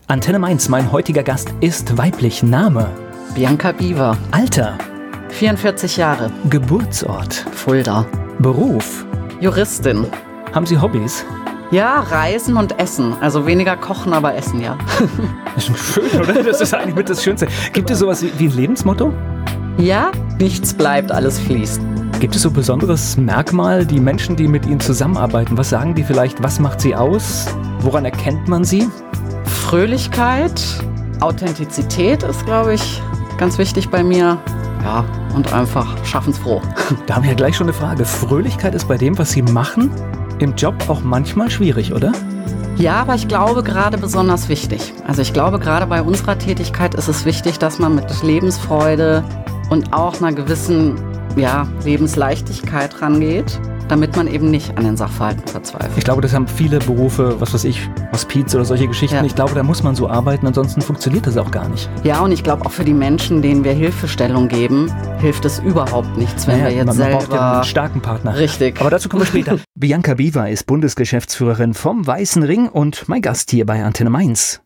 Antenne Mainz, mein heutiger Gast ist weiblich. Name? Bianca Biewer. Alter? 44 Jahre. Geburtsort? Fulda. Beruf? Juristin. Haben Sie Hobbys? Ja, Reisen und Essen. Also weniger kochen, aber essen, ja. Das ist schön, oder? Das ist eigentlich mit das Schönste. Gibt es sowas wie ein Lebensmotto? Ja, nichts bleibt, alles fließt. Gibt es so ein besonderes Merkmal, die Menschen, die mit Ihnen zusammenarbeiten? Was sagen die vielleicht? Was macht sie aus? Woran erkennt man sie? Fröhlichkeit, Authentizität ist, glaube ich, ganz wichtig bei mir. Ja, und einfach schaffensfroh. Da haben wir ja gleich schon eine Frage. Fröhlichkeit ist bei dem, was Sie machen, im Job auch manchmal schwierig, oder? Ja, aber ich glaube gerade besonders wichtig. Also ich glaube gerade bei unserer Tätigkeit ist es wichtig, dass man mit Lebensfreude und auch einer gewissen Lebensleichtigkeit rangeht, damit man eben nicht an den Sachverhalten verzweifelt. Ich glaube, das haben viele Berufe, was weiß ich, Hospiz oder solche Geschichten. Ja. Ich glaube, da muss man so arbeiten, ansonsten funktioniert das auch gar nicht. Ja, und ich glaube auch für die Menschen, denen wir Hilfestellung geben, hilft es überhaupt nichts, wenn wir jetzt man selber... Man braucht ja einen starken Partner. Richtig. Aber dazu kommen wir später. Bianca Biewer ist Bundesgeschäftsführerin vom Weißen Ring und mein Gast hier bei Antenne Mainz.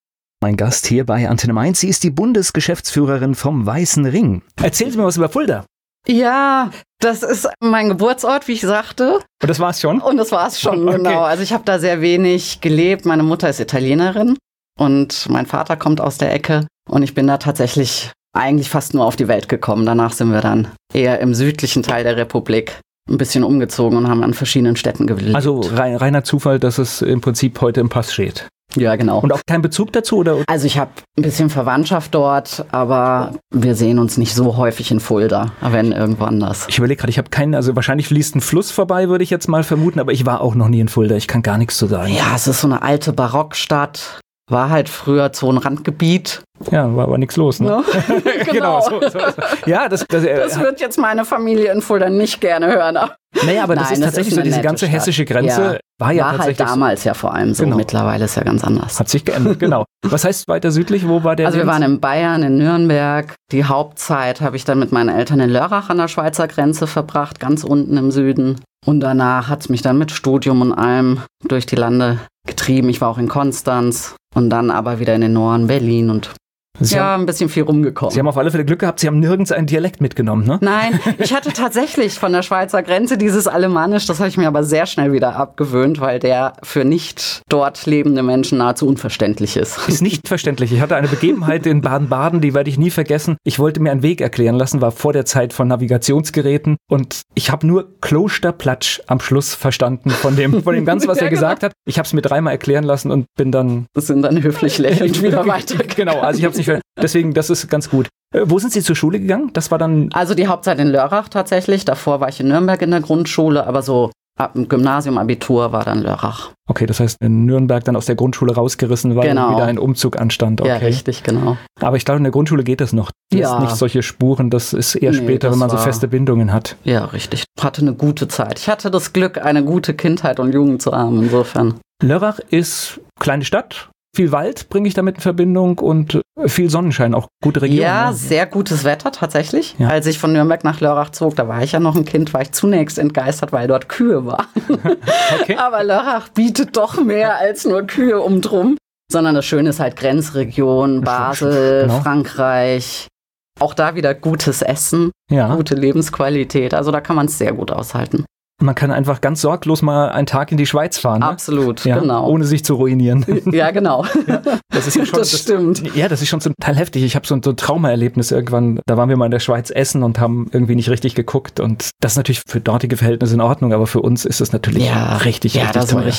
Sie ist die Bundesgeschäftsführerin vom Weißen Ring. Erzählen Sie mir was über Fulda. Ja, das ist mein Geburtsort, wie ich sagte. Und das war's schon? Und das war's schon, okay. Genau. Also ich habe da sehr wenig gelebt. Meine Mutter ist Italienerin und mein Vater kommt aus der Ecke. Und ich bin da tatsächlich eigentlich fast nur auf die Welt gekommen. Danach sind wir dann eher im südlichen Teil der Republik ein bisschen umgezogen und haben an verschiedenen Städten gelebt. Also reiner Zufall, dass es im Prinzip heute im Pass steht. Ja, genau. Und auch kein Bezug dazu, oder? Also ich habe ein bisschen Verwandtschaft dort, aber wir sehen uns nicht so häufig in Fulda, wenn irgendwo anders. Ich überlege gerade, ich habe keinen, also wahrscheinlich fließt ein Fluss vorbei, würde ich jetzt mal vermuten, aber ich war auch noch nie in Fulda, ich kann gar nichts zu sagen. Ja, es ist so eine alte Barockstadt, war halt früher Zonenrandgebiet. Ja, war aber nichts los, ne? No? Genau. So. Ja, das wird jetzt meine Familie in Fulda nicht gerne hören. Naja, aber das ist tatsächlich so, diese ganze hessische Grenze war halt damals ja vor allem so. Genau. Mittlerweile ist ja ganz anders. Hat sich geändert, genau. Was heißt weiter südlich? Wo war der? Also wir waren in Bayern, in Nürnberg. Die Hauptzeit habe ich dann mit meinen Eltern in Lörrach an der Schweizer Grenze verbracht, ganz unten im Süden. Und danach hat es mich dann mit Studium und allem durch die Lande getrieben. Ich war auch in Konstanz und dann aber wieder in den Norden, Berlin und ein bisschen viel rumgekommen. Sie haben auf alle Fälle Glück gehabt, Sie haben nirgends einen Dialekt mitgenommen, ne? Nein, ich hatte tatsächlich von der Schweizer Grenze dieses Alemannisch, das habe ich mir aber sehr schnell wieder abgewöhnt, weil der für nicht dort lebende Menschen nahezu unverständlich ist. Ist nicht verständlich. Ich hatte eine Begebenheit in Baden-Baden, die werde ich nie vergessen. Ich wollte mir einen Weg erklären lassen, war vor der Zeit von Navigationsgeräten und ich habe nur Klosterplatsch am Schluss verstanden von dem Ganzen, was er gesagt hat. Ich habe es mir dreimal erklären lassen und bin dann... Das sind dann höflich lächelnd wieder weitergegangen. Genau, also ich habe es nicht... Deswegen, das ist ganz gut. Wo sind Sie zur Schule gegangen? Das war dann... Also die Hauptzeit in Lörrach tatsächlich. Davor war ich in Nürnberg in der Grundschule, aber so ab dem Gymnasium, Abitur war dann Lörrach. Okay, das heißt in Nürnberg dann aus der Grundschule rausgerissen, weil wieder ein Umzug anstand. Okay. Ja, richtig, genau. Aber ich glaube, in der Grundschule geht das noch. Das ist nicht solche Spuren, das ist eher später, wenn man so feste Bindungen hat. Ja, richtig. Ich hatte eine gute Zeit. Ich hatte das Glück, eine gute Kindheit und Jugend zu haben, insofern. Lörrach ist kleine Stadt. Viel Wald bringe ich damit in Verbindung und viel Sonnenschein, auch gute Region. Ja, ne? Sehr gutes Wetter tatsächlich. Ja. Als ich von Nürnberg nach Lörrach zog, da war ich ja noch ein Kind, war ich zunächst entgeistert, weil dort Kühe waren. Okay. Aber Lörrach bietet doch mehr als nur Kühe drum, sondern das Schöne ist halt Grenzregion, Basel, genau. Frankreich. Auch da wieder gutes Essen, gute Lebensqualität. Also da kann man es sehr gut aushalten. Man kann einfach ganz sorglos mal einen Tag in die Schweiz fahren. Ne? Absolut, genau. Ohne sich zu ruinieren. Ja, genau. Ja, das ist ja schon, das stimmt. Ja, das ist schon zum Teil heftig. Ich habe so ein Traumaerlebnis irgendwann. Da waren wir mal in der Schweiz essen und haben irgendwie nicht richtig geguckt. Und das ist natürlich für dortige Verhältnisse in Ordnung, aber für uns ist das natürlich richtig teuer.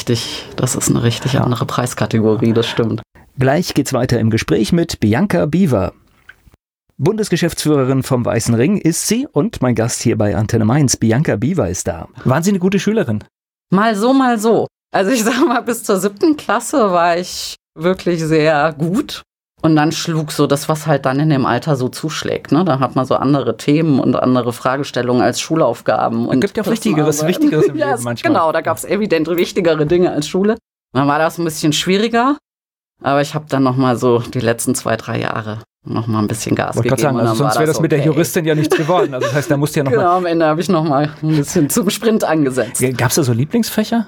Das ist eine richtig andere Preiskategorie, das stimmt. Gleich geht's weiter im Gespräch mit Bianca Biewer. Bundesgeschäftsführerin vom Weißen Ring ist sie und mein Gast hier bei Antenne Mainz, Bianca Biewer, ist da. Waren Sie eine gute Schülerin? Mal so, mal so. Also ich sag mal, bis zur 7. Klasse war ich wirklich sehr gut. Und dann schlug so das, was halt dann in dem Alter so zuschlägt. Ne? Da hat man so andere Themen und andere Fragestellungen als Schulaufgaben. Es gibt ja auch Wichtigeres im Leben manchmal. Genau, da gab es evident wichtigere Dinge als Schule. Dann war das ein bisschen schwieriger. Aber ich habe dann nochmal so die letzten 2-3 Jahre nochmal ein bisschen Gas gegeben. Sagen, also sonst wäre das mit der Juristin ja nichts geworden. Also das heißt, da musste ja nochmal... Genau, am Ende habe ich nochmal ein bisschen zum Sprint angesetzt. Gab es da so Lieblingsfächer?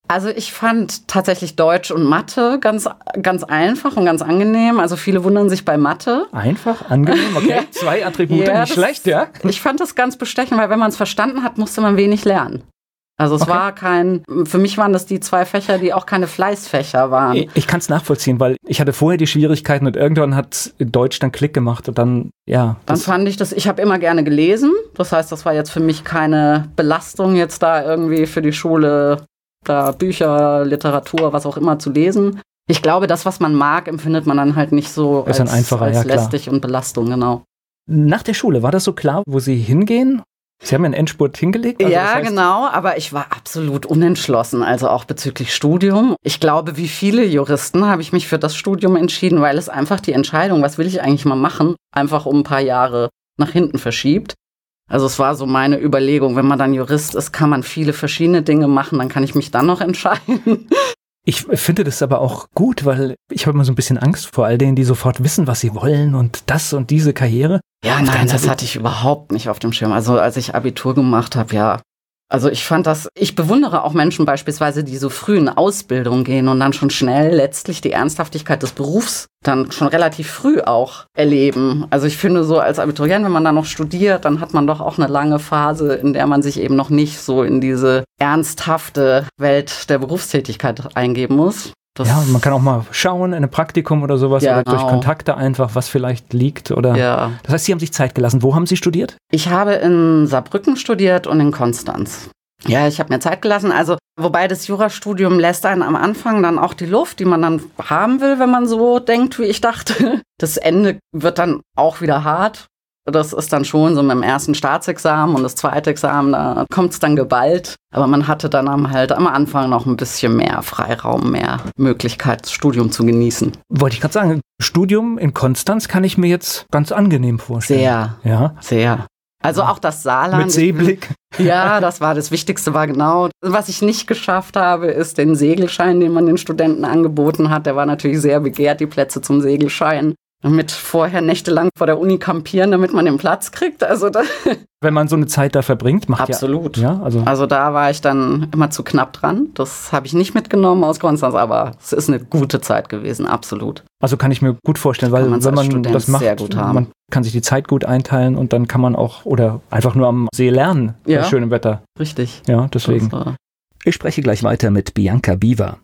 Also ich fand tatsächlich Deutsch und Mathe ganz, ganz einfach und ganz angenehm. Also viele wundern sich bei Mathe. Einfach, angenehm, okay. 2 Attribute, Ja, nicht schlecht, ja. Ich fand das ganz bestechend, weil wenn man es verstanden hat, musste man wenig lernen. Also es war für mich waren das die 2 Fächer, die auch keine Fleißfächer waren. Ich kann es nachvollziehen, weil ich hatte vorher die Schwierigkeiten und irgendwann hat Deutsch dann Klick gemacht und dann, ja. Dann fand ich ich habe immer gerne gelesen. Das heißt, das war jetzt für mich keine Belastung, jetzt da irgendwie für die Schule, da Bücher, Literatur, was auch immer zu lesen. Ich glaube, das, was man mag, empfindet man dann halt nicht so als lästig und Belastung, genau. Nach der Schule, war das so klar, wo Sie hingehen? Sie haben einen Endspurt hingelegt? Also ja, das heißt, genau, aber ich war absolut unentschlossen, also auch bezüglich Studium. Ich glaube, wie viele Juristen habe ich mich für das Studium entschieden, weil es einfach die Entscheidung, was will ich eigentlich mal machen, einfach um ein paar Jahre nach hinten verschiebt. Also es war so meine Überlegung, wenn man dann Jurist ist, kann man viele verschiedene Dinge machen, dann kann ich mich dann noch entscheiden. Ich finde das aber auch gut, weil ich habe immer so ein bisschen Angst vor all denen, die sofort wissen, was sie wollen und das und diese Karriere. Ja, nein, das hatte ich überhaupt nicht auf dem Schirm. Also als ich Abitur gemacht habe, ja. Also ich bewundere auch Menschen beispielsweise, die so früh in Ausbildung gehen und dann schon schnell letztlich die Ernsthaftigkeit des Berufs dann schon relativ früh auch erleben. Also ich finde so als Abiturient, wenn man dann noch studiert, dann hat man doch auch eine lange Phase, in der man sich eben noch nicht so in diese ernsthafte Welt der Berufstätigkeit eingeben muss. Ja, man kann auch mal schauen in einem Praktikum oder sowas, ja, oder durch Kontakte einfach, was vielleicht liegt. Oder. Ja. Das heißt, Sie haben sich Zeit gelassen. Wo haben Sie studiert? Ich habe in Saarbrücken studiert und in Konstanz. Ja, ich habe mir Zeit gelassen. Also, wobei das Jurastudium lässt einen am Anfang dann auch die Luft, die man dann haben will, wenn man so denkt, wie ich dachte. Das Ende wird dann auch wieder hart. Das ist dann schon so mit dem ersten Staatsexamen und das zweite Examen, da kommt es dann geballt. Aber man hatte dann halt am Anfang noch ein bisschen mehr Freiraum, mehr Möglichkeit, das Studium zu genießen. Wollte ich gerade sagen, Studium in Konstanz kann ich mir jetzt ganz angenehm vorstellen. Sehr, ja. Sehr. Also auch das Saarland. Mit Seeblick. Ja, das Wichtigste war genau. Was ich nicht geschafft habe, ist den Segelschein, den man den Studenten angeboten hat. Der war natürlich sehr begehrt, die Plätze zum Segelschein. Mit vorher nächtelang vor der Uni kampieren, damit man den Platz kriegt. Also wenn man so eine Zeit da verbringt, macht absolut. Ja, also da war ich dann immer zu knapp dran. Das habe ich nicht mitgenommen aus Konstanz, aber es ist eine gute Zeit gewesen, absolut. Also kann ich mir gut vorstellen, weil wenn man das macht, sehr gut haben. Man kann sich die Zeit gut einteilen und dann kann man auch oder einfach nur am See lernen bei schönem Wetter. Richtig. Ja, deswegen. Ich spreche gleich weiter mit Bianca Biewer.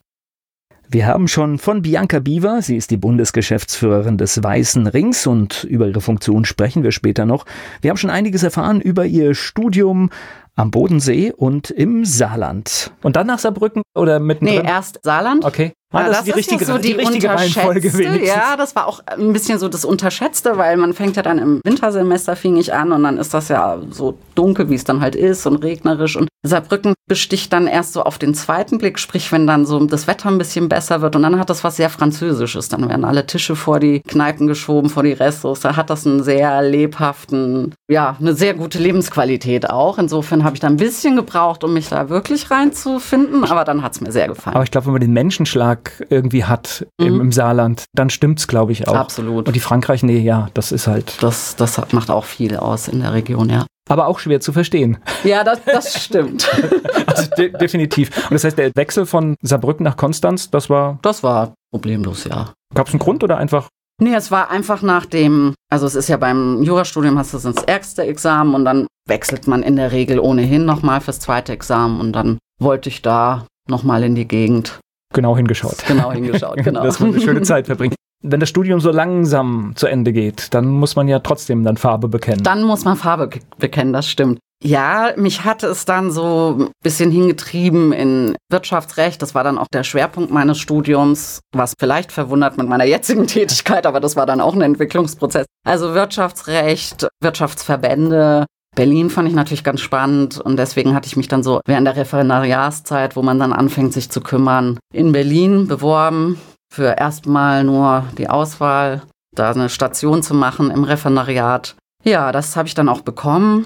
Wir haben schon von Bianca Biewer, sie ist die Bundesgeschäftsführerin des Weißen Rings und über ihre Funktion sprechen wir später noch. Wir haben schon einiges erfahren über ihr Studium am Bodensee und im Saarland. Und dann nach Saarbrücken oder mittendrin? Nee, erst Saarland. Okay. Ja, das ist die richtige Reihenfolge wenigstens. Ja, das war auch ein bisschen so das Unterschätzte, weil man fängt ja dann im Wintersemester, fing ich an und dann ist das ja so dunkel, wie es dann halt ist und regnerisch und Saarbrücken besticht dann erst so auf den zweiten Blick, sprich wenn dann so das Wetter ein bisschen besser wird und dann hat das was sehr Französisches, dann werden alle Tische vor die Kneipen geschoben, vor die Restos, da hat das einen sehr lebhaften, ja, eine sehr gute Lebensqualität auch. Insofern habe ich da ein bisschen gebraucht, um mich da wirklich reinzufinden, aber dann hat es mir sehr gefallen. Aber ich glaube, wenn man den Menschenschlag irgendwie hat im Saarland, dann stimmt's, glaube ich, auch. Absolut. Und die Frankreich, nee, ja, das ist halt... Das macht auch viel aus in der Region, ja. Aber auch schwer zu verstehen. Ja, das stimmt. Also definitiv. Und das heißt, der Wechsel von Saarbrücken nach Konstanz, das war... Das war problemlos, ja. Gab es einen Grund oder einfach... Nee, es war einfach also es ist ja beim Jurastudium, hast du das erste Examen und dann wechselt man in der Regel ohnehin nochmal fürs zweite Examen und dann wollte ich da nochmal in die Gegend. Genau hingeschaut, genau. Dass man eine schöne Zeit verbringt. Wenn das Studium so langsam zu Ende geht, dann muss man ja trotzdem dann Farbe bekennen. Dann muss man Farbe bekennen, das stimmt. Ja, mich hatte es dann so ein bisschen hingetrieben in Wirtschaftsrecht. Das war dann auch der Schwerpunkt meines Studiums, was vielleicht verwundert mit meiner jetzigen Tätigkeit, aber das war dann auch ein Entwicklungsprozess. Also Wirtschaftsrecht, Wirtschaftsverbände. Berlin fand ich natürlich ganz spannend und deswegen hatte ich mich dann so während der Referendariatszeit, wo man dann anfängt, sich zu kümmern, in Berlin beworben für erstmal nur die Auswahl, da eine Station zu machen im Referendariat. Ja, das habe ich dann auch bekommen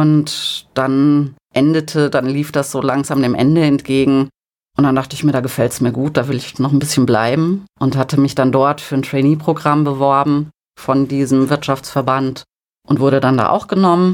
und dann lief das so langsam dem Ende entgegen und dann dachte ich mir, da gefällt es mir gut, da will ich noch ein bisschen bleiben und hatte mich dann dort für ein Trainee-Programm beworben von diesem Wirtschaftsverband und wurde dann da auch genommen.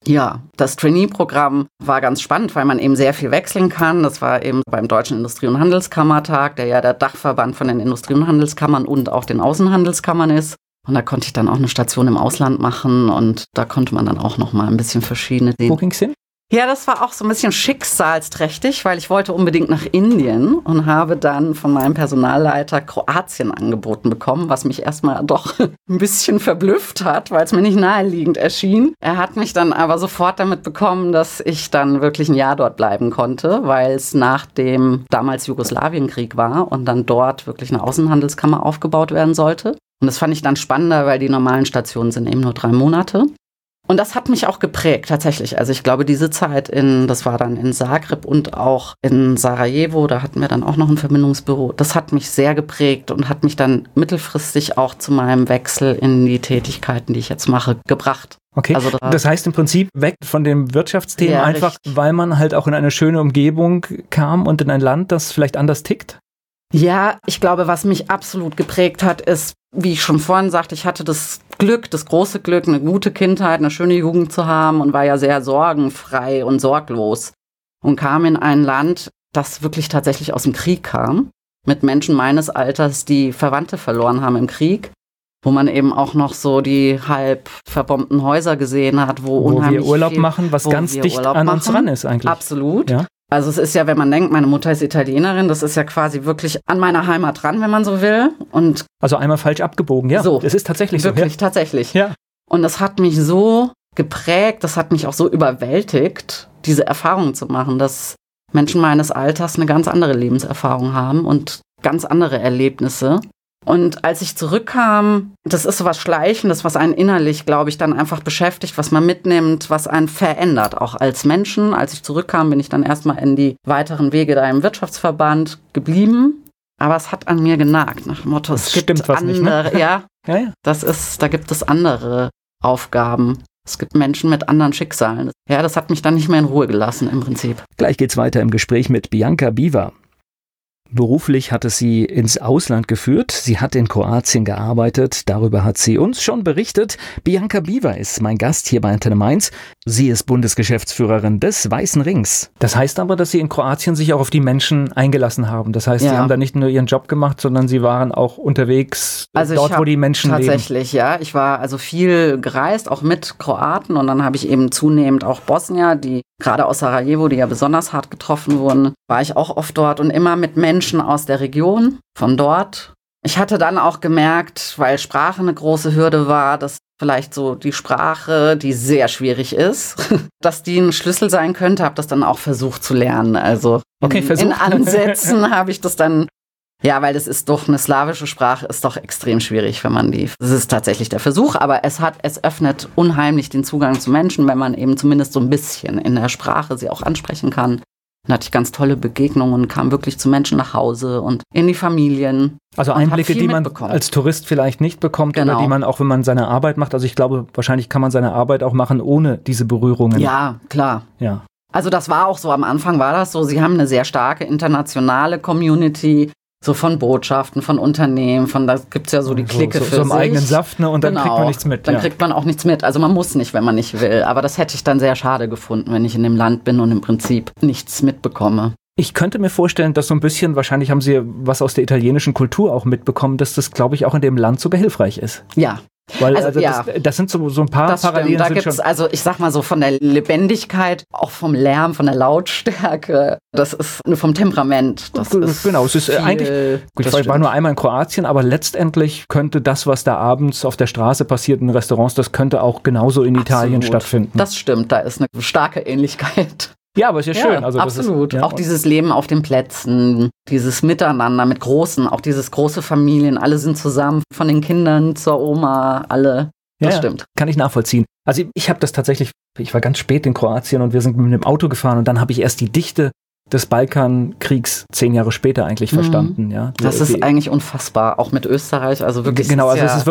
Ja, das Trainee-Programm war ganz spannend, weil man eben sehr viel wechseln kann. Das war eben beim Deutschen Industrie- und Handelskammertag, der ja der Dachverband von den Industrie- und Handelskammern und auch den Außenhandelskammern ist. Und da konnte ich dann auch eine Station im Ausland machen und da konnte man dann auch noch mal ein bisschen verschiedene Dinge. Wo ging's hin? Ja, das war auch so ein bisschen schicksalsträchtig, weil ich wollte unbedingt nach Indien und habe dann von meinem Personalleiter Kroatien angeboten bekommen, was mich erstmal doch ein bisschen verblüfft hat, weil es mir nicht naheliegend erschien. Er hat mich dann aber sofort damit bekommen, dass ich dann wirklich ein Jahr dort bleiben konnte, weil es nach dem damals Jugoslawienkrieg war und dann dort wirklich eine Außenhandelskammer aufgebaut werden sollte. Und das fand ich dann spannender, weil die normalen Stationen sind eben nur 3 Monate. Und das hat mich auch geprägt, tatsächlich. Also ich glaube, diese Zeit das war dann in Zagreb und auch in Sarajevo, da hatten wir dann auch noch ein Verbindungsbüro. Das hat mich sehr geprägt und hat mich dann mittelfristig auch zu meinem Wechsel in die Tätigkeiten, die ich jetzt mache, gebracht. Okay, also das heißt im Prinzip weg von dem Wirtschaftsthema, ja, einfach richtig. Weil man halt auch in eine schöne Umgebung kam und in ein Land, das vielleicht anders tickt? Ja, ich glaube, was mich absolut geprägt hat, ist, wie ich schon vorhin sagte, ich hatte das große Glück, eine gute Kindheit, eine schöne Jugend zu haben und war ja sehr sorgenfrei und sorglos und kam in ein Land, das wirklich tatsächlich aus dem Krieg kam, mit Menschen meines Alters, die Verwandte verloren haben im Krieg, wo man eben auch noch so die halb verbombten Häuser gesehen hat, wo unheimlich wir Urlaub viel, machen, was ganz dicht Urlaub an uns ran ist eigentlich. Absolut. Ja. Also es ist ja, wenn man denkt, meine Mutter ist Italienerin, das ist ja quasi wirklich an meiner Heimat dran, wenn man so will. Und also einmal falsch abgebogen, ja. So, das ist tatsächlich wirklich, so. tatsächlich. Ja. Und das hat mich so geprägt, das hat mich auch so überwältigt, diese Erfahrung zu machen, dass Menschen meines Alters eine ganz andere Lebenserfahrung haben und ganz andere Erlebnisse. Und als ich zurückkam, das ist so was Schleichendes, was einen innerlich, glaube ich, dann einfach beschäftigt, was man mitnimmt, was einen verändert, auch als Menschen. Als ich zurückkam, bin ich dann erstmal in die weiteren Wege da im Wirtschaftsverband geblieben. Aber es hat an mir genagt, nach dem Motto, es gibt andere, nicht, ne? ja, Ja. da gibt es andere Aufgaben. Es gibt Menschen mit anderen Schicksalen. Ja, das hat mich dann nicht mehr in Ruhe gelassen im Prinzip. Gleich geht's weiter im Gespräch mit Bianca Biwa. Beruflich hat es sie ins Ausland geführt. Sie hat in Kroatien gearbeitet. Darüber hat sie uns schon berichtet. Bianca Biwa ist mein Gast hier bei Antenne Mainz. Sie ist Bundesgeschäftsführerin des Weißen Rings. Das heißt aber, dass Sie in Kroatien sich auch auf die Menschen eingelassen haben. Das heißt, Sie haben da nicht nur Ihren Job gemacht, sondern Sie waren auch unterwegs dort, wo die Menschen leben. Tatsächlich, ja. Ich war also viel gereist, auch mit Kroaten. Und dann habe ich eben zunehmend auch Bosnier, die gerade aus Sarajevo, die ja besonders hart getroffen wurden, war ich auch oft dort und immer mit Menschen aus der Region, von dort. Ich hatte dann auch gemerkt, weil Sprache eine große Hürde war, dass vielleicht so die Sprache, die sehr schwierig ist, dass die ein Schlüssel sein könnte, habe das dann auch versucht zu lernen. Also in Ansätzen habe ich das dann, ja, weil das ist doch eine slawische Sprache, ist doch extrem schwierig, wenn man das ist tatsächlich der Versuch, aber es öffnet unheimlich den Zugang zu Menschen, wenn man eben zumindest so ein bisschen in der Sprache sie auch ansprechen kann. Dann hatte ich ganz tolle Begegnungen und kam wirklich zu Menschen nach Hause und in die Familien. Also Einblicke, die man als Tourist vielleicht nicht bekommt, oder die man auch, wenn man seine Arbeit macht. Also ich glaube, wahrscheinlich kann man seine Arbeit auch machen ohne diese Berührungen. Ja, klar. Ja. Also das war auch so, am Anfang war das so, sie haben eine sehr starke internationale Community, so von Botschaften, von Unternehmen, da gibt es ja so die Clique für sich. So im eigenen Saft, ne? Und dann kriegt man nichts mit. Dann kriegt man auch nichts mit. Also man muss nicht, wenn man nicht will. Aber das hätte ich dann sehr schade gefunden, wenn ich in dem Land bin und im Prinzip nichts mitbekomme. Ich könnte mir vorstellen, dass so ein bisschen, wahrscheinlich haben Sie was aus der italienischen Kultur auch mitbekommen, dass das, glaube ich, auch in dem Land sogar hilfreich ist. Ja. Weil das sind so ein paar Parallelen. Da gibt es, also ich sag mal so von der Lebendigkeit, auch vom Lärm, von der Lautstärke, das ist vom Temperament. Das ist genau, es ist eigentlich, gut, ich war nur einmal in Kroatien, aber letztendlich könnte das, was da abends auf der Straße passiert in Restaurants, das könnte auch genauso in Italien stattfinden. Das stimmt, da ist eine starke Ähnlichkeit. Ja, aber ist ja schön. Also absolut. Auch dieses Leben auf den Plätzen, dieses Miteinander mit Großen, auch dieses große Familien, alle sind zusammen, von den Kindern zur Oma, alle. Das stimmt. Kann ich nachvollziehen. Also ich habe das tatsächlich, ich war ganz spät in Kroatien und wir sind mit dem Auto gefahren und dann habe ich erst die Dichte des Balkankriegs 10 Jahre später eigentlich verstanden. Ja. Das ist eigentlich unfassbar, auch mit Österreich, also wirklich. Genau, also es ist wirklich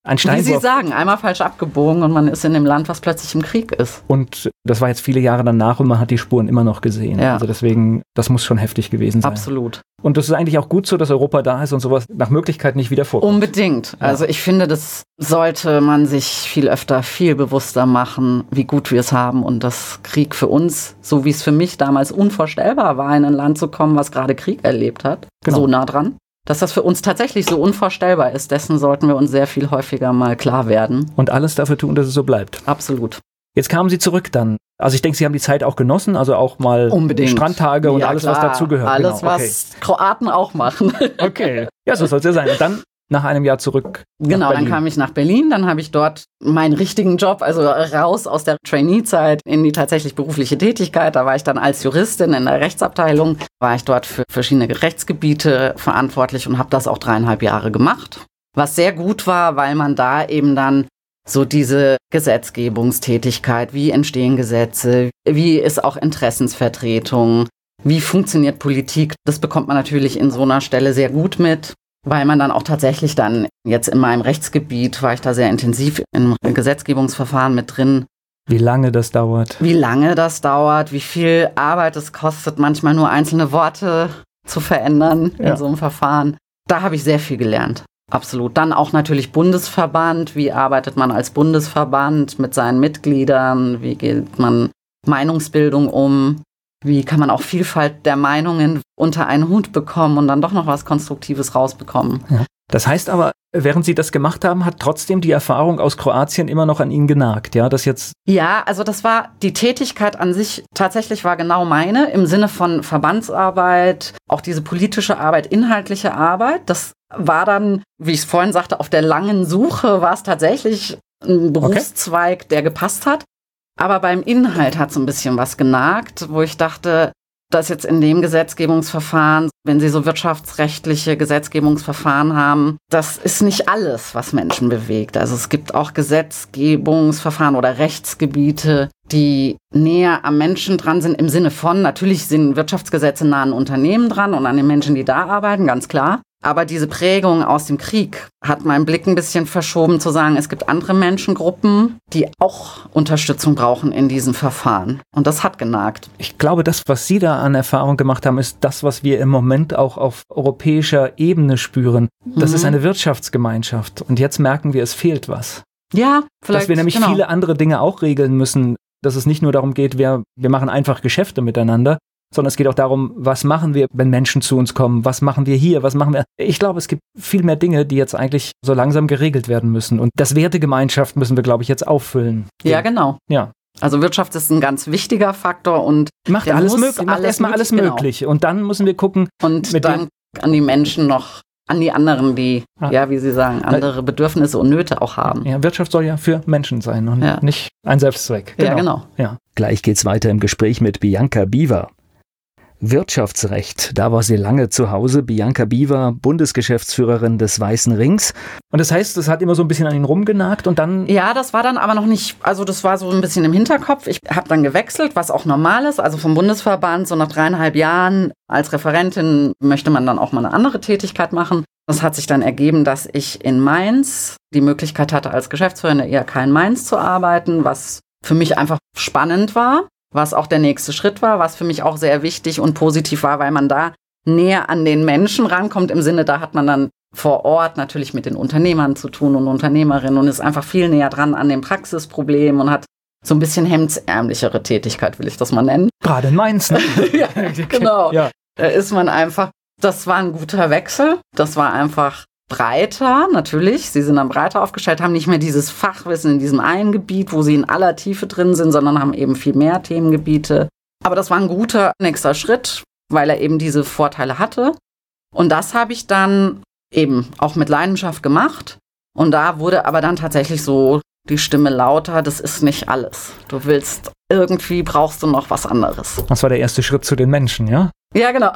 ein Wie Steinwurf. Sie sagen, einmal falsch abgebogen und man ist in dem Land, was plötzlich im Krieg ist. Und das war jetzt viele Jahre danach und man hat die Spuren immer noch gesehen. Ja. Also deswegen, das muss schon heftig gewesen sein. Absolut. Und das ist eigentlich auch gut so, dass Europa da ist und sowas nach Möglichkeit nicht wieder vorkommt. Unbedingt. Ja. Also ich finde, das sollte man sich viel öfter, viel bewusster machen, wie gut wir es haben und dass Krieg für uns, so wie es für mich damals unvorstellbar war, in ein Land zu kommen, was gerade Krieg erlebt hat, Genau. so nah dran, dass das für uns tatsächlich so unvorstellbar ist. Dessen sollten wir uns sehr viel häufiger mal klar werden. Und alles dafür tun, dass es so bleibt. Absolut. Jetzt kamen Sie zurück dann. Also ich denke, Sie haben die Zeit auch genossen, also auch mal Unbedingt. Strandtage und Ja, alles, klar. was dazugehört. Alles, Genau, was Kroaten auch machen. Okay. Ja, so soll es ja sein. Und dann nach einem Jahr zurück Genau, nach dann Berlin. kam ich nach Berlin, dann habe ich dort meinen richtigen Job, also raus aus der Trainee-Zeit in die tatsächlich berufliche Tätigkeit. Da war ich dann als Juristin in der Rechtsabteilung, war ich dort für verschiedene Rechtsgebiete verantwortlich und habe das auch 3,5 Jahre gemacht. Was sehr gut war, weil man da eben dann so diese Gesetzgebungstätigkeit, wie entstehen Gesetze, wie ist auch Interessensvertretung, wie funktioniert Politik, das bekommt man natürlich in so einer Stelle sehr gut mit. Weil man dann auch tatsächlich dann, jetzt in meinem Rechtsgebiet, war ich da sehr intensiv im Gesetzgebungsverfahren mit drin. Wie lange das dauert. Wie lange das dauert, wie viel Arbeit es kostet, manchmal nur einzelne Worte zu verändern in so einem Verfahren. Da habe ich sehr viel gelernt. Absolut. Dann auch natürlich Bundesverband. Wie arbeitet man als Bundesverband mit seinen Mitgliedern? Wie geht man Meinungsbildung um? Wie kann man auch Vielfalt der Meinungen unter einen Hut bekommen und dann doch noch was Konstruktives rausbekommen? Ja. Das heißt aber, während Sie das gemacht haben, hat trotzdem die Erfahrung aus Kroatien immer noch an Ihnen genagt, ja? Das jetzt. Ja, also das war, die Tätigkeit an sich tatsächlich war genau meine, im Sinne von Verbandsarbeit, auch diese politische Arbeit, inhaltliche Arbeit. Das war dann, wie ich es vorhin sagte, auf der langen Suche war es tatsächlich ein Berufszweig, der gepasst hat. Aber beim Inhalt hat so ein bisschen was genagt, wo ich dachte, dass jetzt in dem Gesetzgebungsverfahren, wenn Sie so wirtschaftsrechtliche Gesetzgebungsverfahren haben, das ist nicht alles, was Menschen bewegt. Also es gibt auch Gesetzgebungsverfahren oder Rechtsgebiete, die näher am Menschen dran sind, im Sinne von, natürlich sind Wirtschaftsgesetze nah an Unternehmen dran und an den Menschen, die da arbeiten, ganz klar. Aber diese Prägung aus dem Krieg hat meinen Blick ein bisschen verschoben, zu sagen, es gibt andere Menschengruppen, die auch Unterstützung brauchen in diesem Verfahren. Und das hat genagt. Ich glaube, das, was Sie da an Erfahrung gemacht haben, ist das, was wir im Moment auch auf europäischer Ebene spüren. Das ist eine Wirtschaftsgemeinschaft. Und jetzt merken wir, es fehlt was. Ja, vielleicht. Dass wir nämlich viele andere Dinge auch regeln müssen. Dass es nicht nur darum geht, wir machen einfach Geschäfte miteinander, sondern es geht auch darum, was machen wir, wenn Menschen zu uns kommen? Was machen wir hier? Was machen wir? Ich glaube, es gibt viel mehr Dinge, die jetzt eigentlich so langsam geregelt werden müssen. Und das Wertegemeinschaft müssen wir, glaube ich, jetzt auffüllen. Ja, genau. Ja. Also Wirtschaft ist ein ganz wichtiger Faktor und macht alles möglich, macht erstmal alles möglich. Und dann müssen wir gucken. Und dann an die Menschen noch, an die anderen, die, ja, wie Sie sagen, andere Bedürfnisse und Nöte auch haben. Ja, Wirtschaft soll ja für Menschen sein und nicht ein Selbstzweck. Genau. Ja, genau. Ja. Gleich geht's weiter im Gespräch mit Bianca Biewer. Wirtschaftsrecht, da war sie lange zu Hause. Bianca Biewer, Bundesgeschäftsführerin des Weißen Rings. Und das heißt, das hat immer so ein bisschen an ihn rumgenagt und dann... Ja, das war dann aber noch nicht, also das war so ein bisschen im Hinterkopf. Ich habe dann gewechselt, was auch normal ist, also vom Bundesverband, so nach 3,5 Jahren als Referentin möchte man dann auch mal eine andere Tätigkeit machen. Das hat sich dann ergeben, dass ich in Mainz die Möglichkeit hatte, als Geschäftsführerin der IHK in Mainz zu arbeiten, was für mich einfach spannend war. Was auch der nächste Schritt war, was für mich auch sehr wichtig und positiv war, weil man da näher an den Menschen rankommt, im Sinne, da hat man dann vor Ort natürlich mit den Unternehmern zu tun und Unternehmerinnen und ist einfach viel näher dran an dem Praxisproblem und hat so ein bisschen hemdsärmlichere Tätigkeit, will ich das mal nennen. Gerade in Mainz, ne? Ja, genau. Ja. Da ist man einfach, das war ein guter Wechsel, das war einfach breiter, natürlich. Sie sind dann breiter aufgestellt, haben nicht mehr dieses Fachwissen in diesem einen Gebiet, wo sie in aller Tiefe drin sind, sondern haben eben viel mehr Themengebiete. Aber das war ein guter nächster Schritt, weil er eben diese Vorteile hatte. Und das habe ich dann eben auch mit Leidenschaft gemacht. Und da wurde aber dann tatsächlich so die Stimme lauter, das ist nicht alles. Du willst, irgendwie brauchst du noch was anderes. Das war der erste Schritt zu den Menschen, ja? Ja, genau.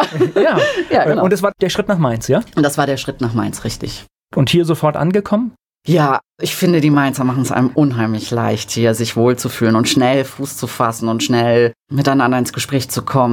Ja, genau. Und das war der Schritt nach Mainz, ja? Und das war der Schritt nach Mainz, richtig. Und hier sofort angekommen? Ja, ich finde, die Mainzer machen es einem unheimlich leicht, hier sich wohlzufühlen und schnell Fuß zu fassen und schnell miteinander ins Gespräch zu kommen.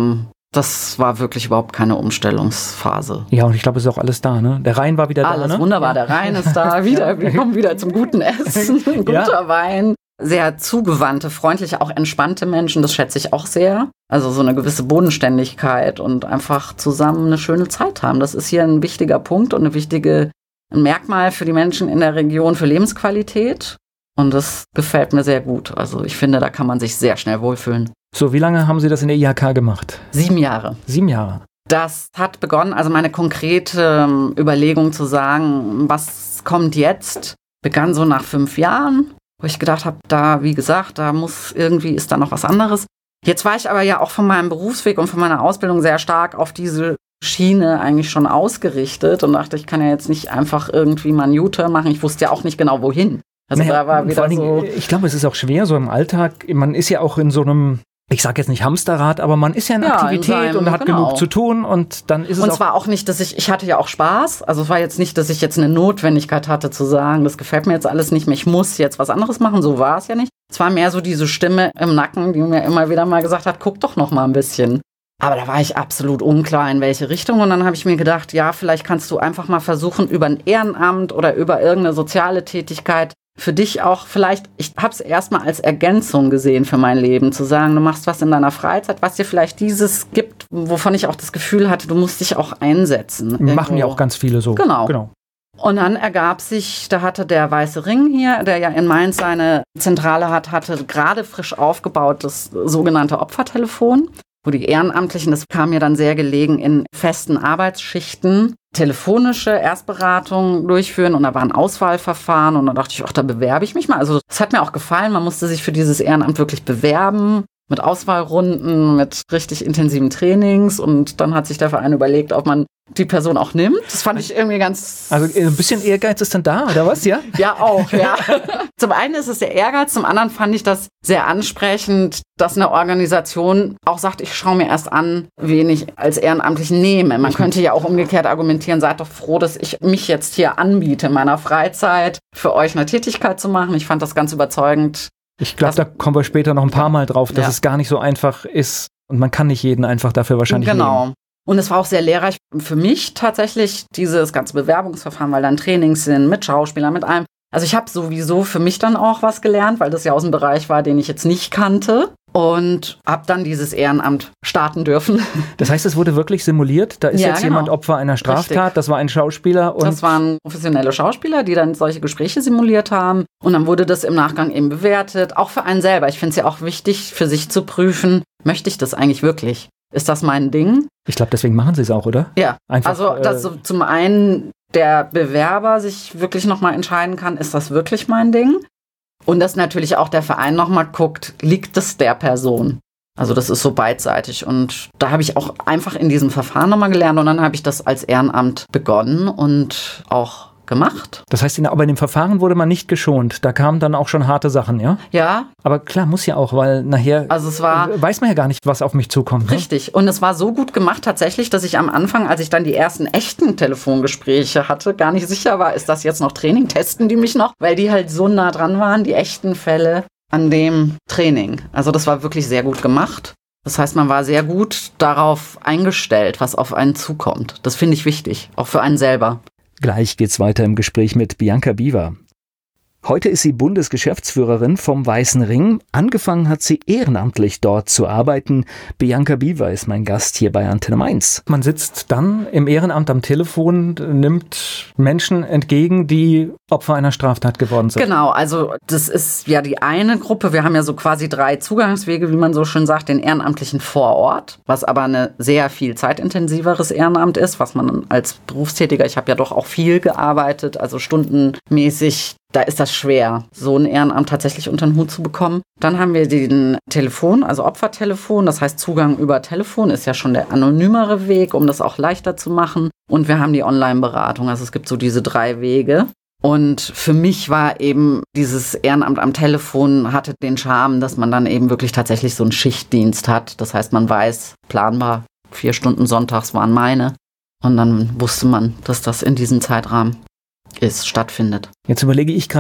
Das war wirklich überhaupt keine Umstellungsphase. Ja, und ich glaube, es ist auch alles da, ne? Der Rhein war wieder da, ne? Alles wunderbar, der Rhein ist da, wir kommen wieder zum guten Essen, guter Wein. Sehr zugewandte, freundliche, auch entspannte Menschen, das schätze ich auch sehr. Also so eine gewisse Bodenständigkeit und einfach zusammen eine schöne Zeit haben. Das ist hier ein wichtiger Punkt und ein Merkmal für die Menschen in der Region für Lebensqualität. Und das gefällt mir sehr gut. Also ich finde, da kann man sich sehr schnell wohlfühlen. So, wie lange haben Sie das in der IHK gemacht? 7 Jahre. 7 Jahre. Das hat begonnen, also meine konkrete Überlegung zu sagen, was kommt jetzt, begann so nach 5 Jahren, wo ich gedacht habe, wie gesagt, ist da noch was anderes. Jetzt war ich aber ja auch von meinem Berufsweg und von meiner Ausbildung sehr stark auf diese Schiene eigentlich schon ausgerichtet und dachte, ich kann ja jetzt nicht einfach irgendwie mal einen U-Turn machen. Ich wusste ja auch nicht genau, wohin. Also da war wieder so. Ich glaube, es ist auch schwer so im Alltag. Man ist ja auch in so einem, ich sage jetzt nicht Hamsterrad, aber man ist ja in Aktivität und hat genug zu tun und dann ist es auch. Und zwar auch nicht, dass ich hatte ja auch Spaß. Also es war jetzt nicht, dass ich jetzt eine Notwendigkeit hatte zu sagen, das gefällt mir jetzt alles nicht mehr, ich muss jetzt was anderes machen. So war es ja nicht. Es war mehr so diese Stimme im Nacken, die mir immer wieder mal gesagt hat, guck doch noch mal ein bisschen. Aber da war ich absolut unklar, in welche Richtung. Und dann habe ich mir gedacht, ja, vielleicht kannst du einfach mal versuchen, über ein Ehrenamt oder über irgendeine soziale Tätigkeit für dich auch vielleicht, ich habe es erstmal als Ergänzung gesehen für mein Leben, zu sagen, du machst was in deiner Freizeit, was dir vielleicht dieses gibt, wovon ich auch das Gefühl hatte, du musst dich auch einsetzen. Machen ja auch ganz viele so. Genau. Und dann ergab sich, da hatte der Weiße Ring hier, der ja in Mainz seine Zentrale hatte gerade frisch aufgebaut das sogenannte Opfertelefon, wo die Ehrenamtlichen, das kam mir dann sehr gelegen, in festen Arbeitsschichten telefonische Erstberatung durchführen und da war ein Auswahlverfahren und dann dachte ich, da bewerbe ich mich mal. Also das hat mir auch gefallen, man musste sich für dieses Ehrenamt wirklich bewerben, mit Auswahlrunden, mit richtig intensiven Trainings und dann hat sich der Verein überlegt, ob man die Person auch nimmt. Das fand ich irgendwie ganz... Also ein bisschen Ehrgeiz ist dann da, oder was, ja? Ja, auch, ja. Zum einen ist es der Ehrgeiz, zum anderen fand ich das sehr ansprechend, dass eine Organisation auch sagt, ich schaue mir erst an, wen ich als Ehrenamtlichen nehme. Man könnte ja auch umgekehrt argumentieren, seid doch froh, dass ich mich jetzt hier anbiete, in meiner Freizeit für euch eine Tätigkeit zu machen. Ich fand das ganz überzeugend. Ich glaube, da kommen wir später noch ein paar Mal drauf, dass es gar nicht so einfach ist und man kann nicht jeden einfach dafür wahrscheinlich nehmen. Und es war auch sehr lehrreich für mich tatsächlich, dieses ganze Bewerbungsverfahren, weil dann Trainings sind mit Schauspielern, mit allem. Also ich habe sowieso für mich dann auch was gelernt, weil das ja aus dem Bereich war, den ich jetzt nicht kannte. Und habe dann dieses Ehrenamt starten dürfen. Das heißt, es wurde wirklich simuliert? Da ist jetzt jemand Opfer einer Straftat, richtig. Das war ein Schauspieler? Und das waren professionelle Schauspieler, die dann solche Gespräche simuliert haben. Und dann wurde das im Nachgang eben bewertet, auch für einen selber. Ich finde es ja auch wichtig, für sich zu prüfen, möchte ich das eigentlich wirklich? Ist das mein Ding? Ich glaube, deswegen machen sie es auch, oder? Ja, einfach, also dass so zum einen der Bewerber sich wirklich nochmal entscheiden kann, ist das wirklich mein Ding? Und dass natürlich auch der Verein nochmal guckt, liegt es der Person? Also das ist so beidseitig. Und da habe ich auch einfach in diesem Verfahren nochmal gelernt und dann habe ich das als Ehrenamt begonnen und auch gemacht. Das heißt, aber in dem Verfahren wurde man nicht geschont. Da kamen dann auch schon harte Sachen, ja? Ja. Aber klar, muss ja auch, weil nachher weiß man ja gar nicht, was auf mich zukommt. Richtig. Ne? Und es war so gut gemacht tatsächlich, dass ich am Anfang, als ich dann die ersten echten Telefongespräche hatte, gar nicht sicher war, ist das jetzt noch Training? Testen die mich noch? Weil die halt so nah dran waren, die echten Fälle an dem Training. Also das war wirklich sehr gut gemacht. Das heißt, man war sehr gut darauf eingestellt, was auf einen zukommt. Das finde ich wichtig, auch für einen selber. Gleich geht's weiter im Gespräch mit Bianca Biewer. Heute ist sie Bundesgeschäftsführerin vom Weißen Ring. Angefangen hat sie ehrenamtlich dort zu arbeiten. Bianca Biewer ist mein Gast hier bei Antenne Mainz. Man sitzt dann im Ehrenamt am Telefon, nimmt Menschen entgegen, die Opfer einer Straftat geworden sind. Genau, also das ist ja die eine Gruppe. Wir haben ja so quasi 3 Zugangswege, wie man so schön sagt, den Ehrenamtlichen vor Ort, was aber ein sehr viel zeitintensiveres Ehrenamt ist, was man als Berufstätiger, ich habe ja doch auch viel gearbeitet, also stundenmäßig. Da ist das schwer, so ein Ehrenamt tatsächlich unter den Hut zu bekommen. Dann haben wir den Telefon, also Opfertelefon, das heißt Zugang über Telefon ist ja schon der anonymere Weg, um das auch leichter zu machen. Und wir haben die Online-Beratung, also es gibt so diese 3 Wege. Und für mich war eben dieses Ehrenamt am Telefon, hatte den Charme, dass man dann eben wirklich tatsächlich so einen Schichtdienst hat. Das heißt, man weiß, planbar, 4 Stunden sonntags waren meine. Und dann wusste man, dass das in diesem Zeitrahmen stattfindet. Jetzt überlege ich gerade,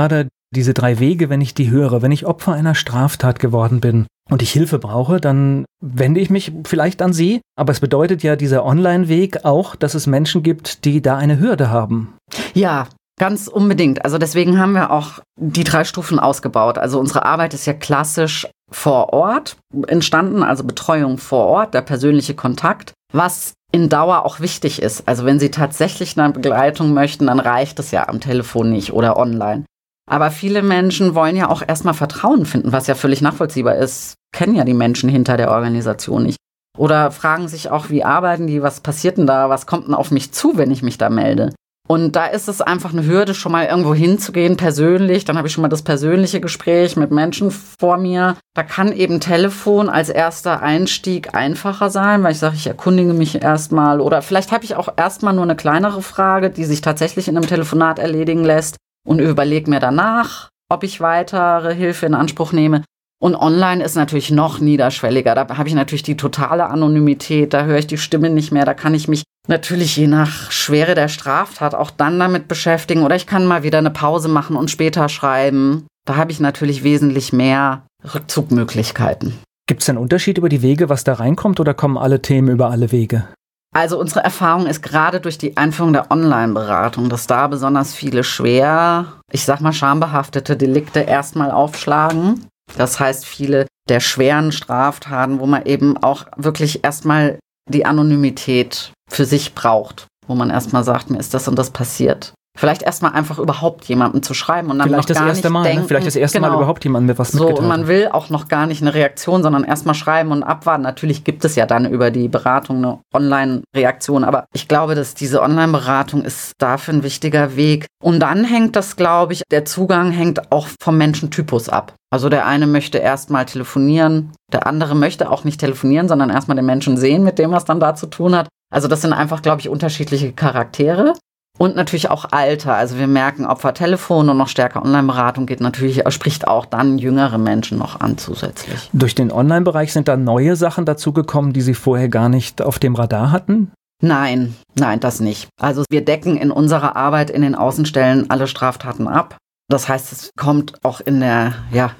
diese 3 Wege, wenn ich die höre, wenn ich Opfer einer Straftat geworden bin und ich Hilfe brauche, dann wende ich mich vielleicht an Sie. Aber es bedeutet ja dieser Online-Weg auch, dass es Menschen gibt, die da eine Hürde haben. Ja, ganz unbedingt. Also deswegen haben wir auch die 3 Stufen ausgebaut. Also unsere Arbeit ist ja klassisch vor Ort entstanden, also Betreuung vor Ort, der persönliche Kontakt, was in Dauer auch wichtig ist. Also wenn Sie tatsächlich eine Begleitung möchten, dann reicht es ja am Telefon nicht oder online. Aber viele Menschen wollen ja auch erstmal Vertrauen finden, was ja völlig nachvollziehbar ist. Kennen ja die Menschen hinter der Organisation nicht. Oder fragen sich auch, wie arbeiten die, was passiert denn da, was kommt denn auf mich zu, wenn ich mich da melde? Und da ist es einfach eine Hürde, schon mal irgendwo hinzugehen, persönlich. Dann habe ich schon mal das persönliche Gespräch mit Menschen vor mir. Da kann eben Telefon als erster Einstieg einfacher sein, weil ich sage, ich erkundige mich erstmal. Oder vielleicht habe ich auch erstmal nur eine kleinere Frage, die sich tatsächlich in einem Telefonat erledigen lässt und überlege mir danach, ob ich weitere Hilfe in Anspruch nehme. Und online ist natürlich noch niederschwelliger. Da habe ich natürlich die totale Anonymität, da höre ich die Stimme nicht mehr, da kann ich mich natürlich je nach Schwere der Straftat auch dann damit beschäftigen. Oder ich kann mal wieder eine Pause machen und später schreiben. Da habe ich natürlich wesentlich mehr Rückzugmöglichkeiten. Gibt es einen Unterschied über die Wege, was da reinkommt, oder kommen alle Themen über alle Wege? Also unsere Erfahrung ist gerade durch die Einführung der Online-Beratung, dass da besonders viele schwer, ich sag mal schambehaftete Delikte erstmal aufschlagen. Das heißt, viele der schweren Straftaten, wo man eben auch wirklich erstmal die Anonymität für sich braucht, wo man erstmal sagt, mir ist das und das passiert. Vielleicht erstmal einfach überhaupt jemandem zu schreiben und dann vielleicht noch gar nicht denken. Vielleicht das erste Mal überhaupt jemandem mit was mitgeteilt. So, und man will auch noch gar nicht eine Reaktion, sondern erstmal schreiben und abwarten. Natürlich gibt es ja dann über die Beratung eine Online-Reaktion, aber ich glaube, dass diese Online-Beratung ist dafür ein wichtiger Weg. Und dann hängt das, glaube ich, der Zugang hängt auch vom Menschentypus ab. Also der eine möchte erstmal telefonieren, der andere möchte auch nicht telefonieren, sondern erstmal den Menschen sehen, mit dem was dann da zu tun hat. Also das sind einfach, glaube ich, unterschiedliche Charaktere. Und natürlich auch Alter. Also wir merken, Opfertelefon und noch stärker Online-Beratung spricht auch dann jüngere Menschen noch an zusätzlich. Durch den Online-Bereich sind da neue Sachen dazugekommen, die Sie vorher gar nicht auf dem Radar hatten? Nein, das nicht. Also wir decken in unserer Arbeit in den Außenstellen alle Straftaten ab. Das heißt, es kommt auch in der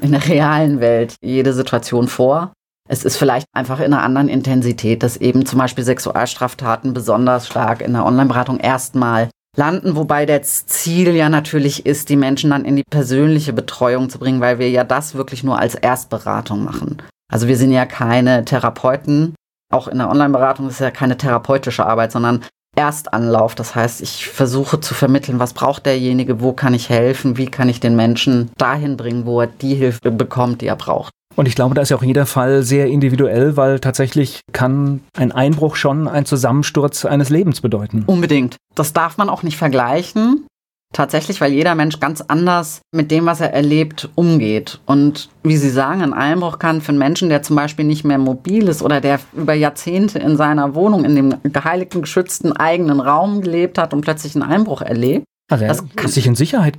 realen Welt jede Situation vor. Es ist vielleicht einfach in einer anderen Intensität, dass eben zum Beispiel Sexualstraftaten besonders stark in der Online-Beratung erstmal landen, wobei das Ziel ja natürlich ist, die Menschen dann in die persönliche Betreuung zu bringen, weil wir ja das wirklich nur als Erstberatung machen. Also wir sind ja keine Therapeuten, auch in der Online-Beratung ist ja keine therapeutische Arbeit, sondern Erstanlauf. Das heißt, ich versuche zu vermitteln, was braucht derjenige, wo kann ich helfen, wie kann ich den Menschen dahin bringen, wo er die Hilfe bekommt, die er braucht. Und ich glaube, da ist ja auch jeder Fall sehr individuell, weil tatsächlich kann ein Einbruch schon einen Zusammensturz eines Lebens bedeuten. Unbedingt. Das darf man auch nicht vergleichen. Tatsächlich, weil jeder Mensch ganz anders mit dem, was er erlebt, umgeht. Und wie Sie sagen, ein Einbruch kann für einen Menschen, der zum Beispiel nicht mehr mobil ist oder der über Jahrzehnte in seiner Wohnung, in dem geheiligten, geschützten eigenen Raum gelebt hat und plötzlich einen Einbruch erlebt, also der sich in Sicherheit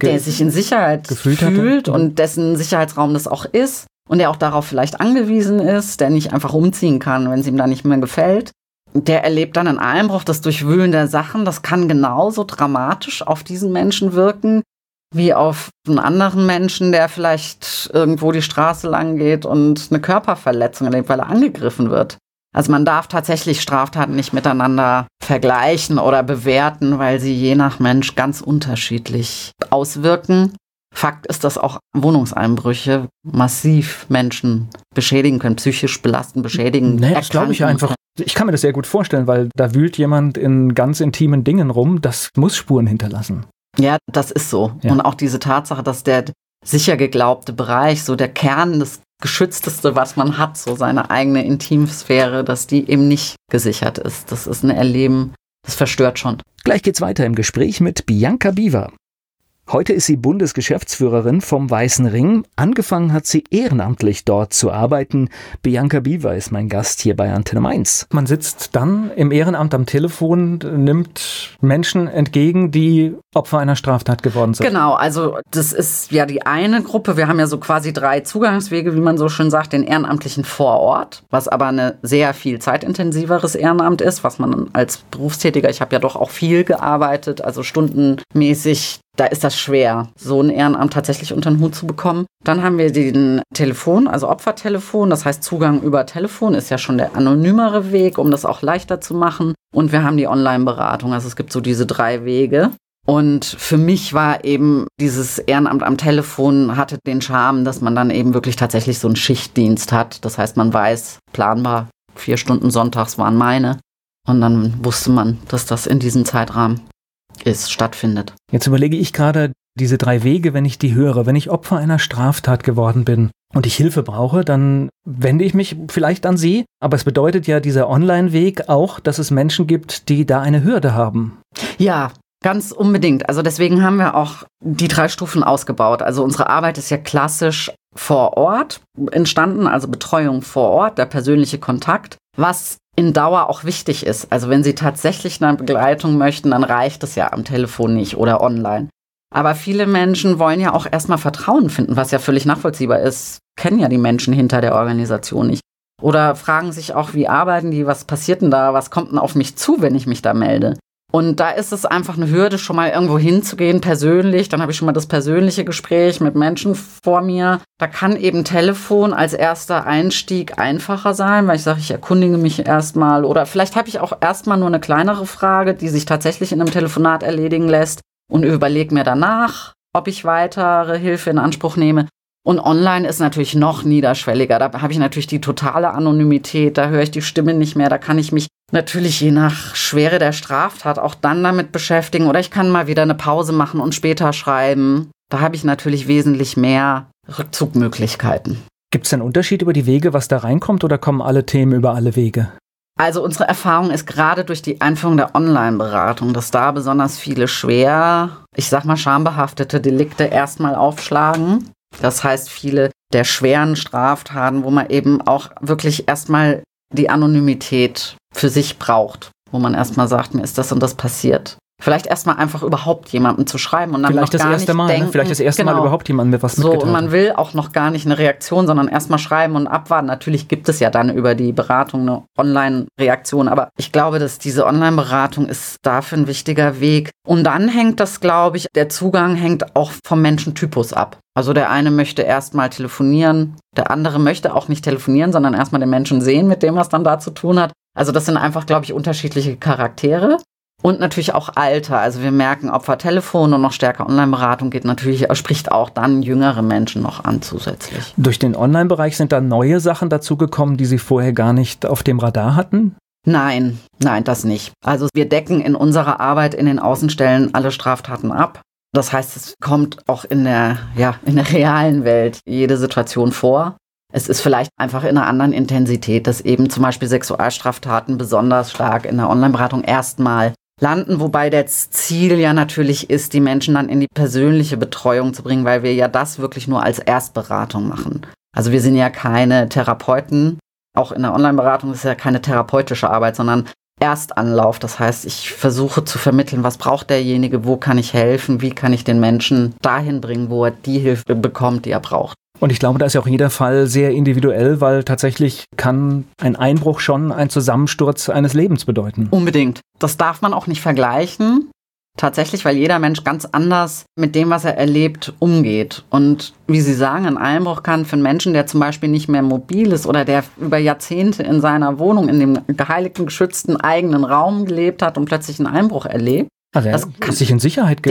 fühlt und dessen Sicherheitsraum das auch ist. Und der auch darauf vielleicht angewiesen ist, der nicht einfach umziehen kann, wenn es ihm da nicht mehr gefällt. Der erlebt dann einen Einbruch, das Durchwühlen der Sachen. Das kann genauso dramatisch auf diesen Menschen wirken, wie auf einen anderen Menschen, der vielleicht irgendwo die Straße lang geht und eine Körperverletzung erlebt, weil er angegriffen wird. Also man darf tatsächlich Straftaten nicht miteinander vergleichen oder bewerten, weil sie je nach Mensch ganz unterschiedlich auswirken. Fakt ist, dass auch Wohnungseinbrüche massiv Menschen beschädigen können, psychisch belasten, beschädigen. Nee, das glaube ich einfach. Ich kann mir das sehr gut vorstellen, weil da wühlt jemand in ganz intimen Dingen rum, das muss Spuren hinterlassen. Ja, das ist so. Ja. Und auch diese Tatsache, dass der sicher geglaubte Bereich, so der Kern, das Geschützteste, was man hat, so seine eigene Intimsphäre, dass die eben nicht gesichert ist. Das ist ein Erleben, das verstört schon. Gleich geht's weiter im Gespräch mit Bianca Biewer. Heute ist sie Bundesgeschäftsführerin vom Weißen Ring. Angefangen hat sie ehrenamtlich dort zu arbeiten. Bianca Biewer ist mein Gast hier bei Antenne Mainz. Man sitzt dann im Ehrenamt am Telefon, nimmt Menschen entgegen, die Opfer einer Straftat geworden sind. Genau, also das ist ja die eine Gruppe. Wir haben ja so quasi 3 Zugangswege, wie man so schön sagt, den Ehrenamtlichen vor Ort, was aber ein sehr viel zeitintensiveres Ehrenamt ist, was man als Berufstätiger, ich habe ja doch auch viel gearbeitet, also stundenmäßig Da ist das schwer, so ein Ehrenamt tatsächlich unter den Hut zu bekommen. Dann haben wir den Telefon, also Opfertelefon. Das heißt, Zugang über Telefon ist ja schon der anonymere Weg, um das auch leichter zu machen. Und wir haben die Online-Beratung. Also es gibt so diese 3 Wege. Und für mich war eben dieses Ehrenamt am Telefon, hatte den Charme, dass man dann eben wirklich tatsächlich so einen Schichtdienst hat. Das heißt, man weiß, planbar, 4 Stunden sonntags waren meine. Und dann wusste man, dass das in diesem Zeitrahmen stattfindet. Jetzt überlege ich gerade diese 3 Wege, wenn ich die höre. Wenn ich Opfer einer Straftat geworden bin und ich Hilfe brauche, dann wende ich mich vielleicht an Sie. Aber es bedeutet ja dieser Online-Weg auch, dass es Menschen gibt, die da eine Hürde haben. Ja, ganz unbedingt. Also deswegen haben wir auch die 3 Stufen ausgebaut. Also unsere Arbeit ist ja klassisch vor Ort entstanden, also Betreuung vor Ort, der persönliche Kontakt, was in Dauer auch wichtig ist. Also wenn Sie tatsächlich eine Begleitung möchten, dann reicht es ja am Telefon nicht oder online. Aber viele Menschen wollen ja auch erstmal Vertrauen finden, was ja völlig nachvollziehbar ist. Kennen ja die Menschen hinter der Organisation nicht. Oder fragen sich auch, wie arbeiten die, was passiert denn da, was kommt denn auf mich zu, wenn ich mich da melde? Und da ist es einfach eine Hürde, schon mal irgendwo hinzugehen, persönlich. Dann habe ich schon mal das persönliche Gespräch mit Menschen vor mir. Da kann eben Telefon als erster Einstieg einfacher sein, weil ich sage, ich erkundige mich erstmal. Oder vielleicht habe ich auch erstmal nur eine kleinere Frage, die sich tatsächlich in einem Telefonat erledigen lässt und überlege mir danach, ob ich weitere Hilfe in Anspruch nehme. Und online ist natürlich noch niederschwelliger. Da habe ich natürlich die totale Anonymität, da höre ich die Stimme nicht mehr, da kann ich mich natürlich je nach Schwere der Straftat auch dann damit beschäftigen. Oder ich kann mal wieder eine Pause machen und später schreiben. Da habe ich natürlich wesentlich mehr Rückzugmöglichkeiten. Gibt es einen Unterschied über die Wege, was da reinkommt, oder kommen alle Themen über alle Wege? Also unsere Erfahrung ist gerade durch die Einführung der Online-Beratung, dass da besonders viele schwer, ich sag mal schambehaftete Delikte erstmal aufschlagen. Das heißt, viele der schweren Straftaten, wo man eben auch wirklich erstmal die Anonymität für sich braucht, wo man erstmal sagt, mir ist das und das passiert. Vielleicht erstmal einfach überhaupt jemandem zu schreiben und dann vielleicht noch gar das erste nicht Mal, denken. Ne? Vielleicht das erste Mal überhaupt jemandem mit was mitgeteilt. So, und man will auch noch gar nicht eine Reaktion, sondern erstmal schreiben und abwarten. Natürlich gibt es ja dann über die Beratung eine Online-Reaktion, aber ich glaube, dass diese Online-Beratung ist dafür ein wichtiger Weg. Und dann hängt das, glaube ich, der Zugang hängt auch vom Menschentypus ab. Also der eine möchte erstmal telefonieren, der andere möchte auch nicht telefonieren, sondern erstmal den Menschen sehen, mit dem was dann da zu tun hat. Also das sind einfach, glaube ich, unterschiedliche Charaktere. Und natürlich auch Alter. Also wir merken, Opfertelefon und noch stärker Online-Beratung spricht auch dann jüngere Menschen noch an zusätzlich. Durch den Online-Bereich sind da neue Sachen dazugekommen, die Sie vorher gar nicht auf dem Radar hatten? Nein, das nicht. Also wir decken in unserer Arbeit in den Außenstellen alle Straftaten ab. Das heißt, es kommt auch in der realen Welt jede Situation vor. Es ist vielleicht einfach in einer anderen Intensität, dass eben zum Beispiel Sexualstraftaten besonders stark in der Online-Beratung erstmal landen, wobei das Ziel ja natürlich ist, die Menschen dann in die persönliche Betreuung zu bringen, weil wir ja das wirklich nur als Erstberatung machen. Also wir sind ja keine Therapeuten, auch in der Online-Beratung ist es ja keine therapeutische Arbeit, sondern Erstanlauf. Das heißt, ich versuche zu vermitteln, was braucht derjenige, wo kann ich helfen, wie kann ich den Menschen dahin bringen, wo er die Hilfe bekommt, die er braucht. Und ich glaube, da ist ja auch jeder Fall sehr individuell, weil tatsächlich kann ein Einbruch schon ein Zusammensturz eines Lebens bedeuten. Unbedingt. Das darf man auch nicht vergleichen. Tatsächlich, weil jeder Mensch ganz anders mit dem, was er erlebt, umgeht. Und wie Sie sagen, ein Einbruch kann für einen Menschen, der zum Beispiel nicht mehr mobil ist oder der über Jahrzehnte in seiner Wohnung, in dem geheiligten, geschützten eigenen Raum gelebt hat und plötzlich einen Einbruch erlebt. Also der sich in Sicherheit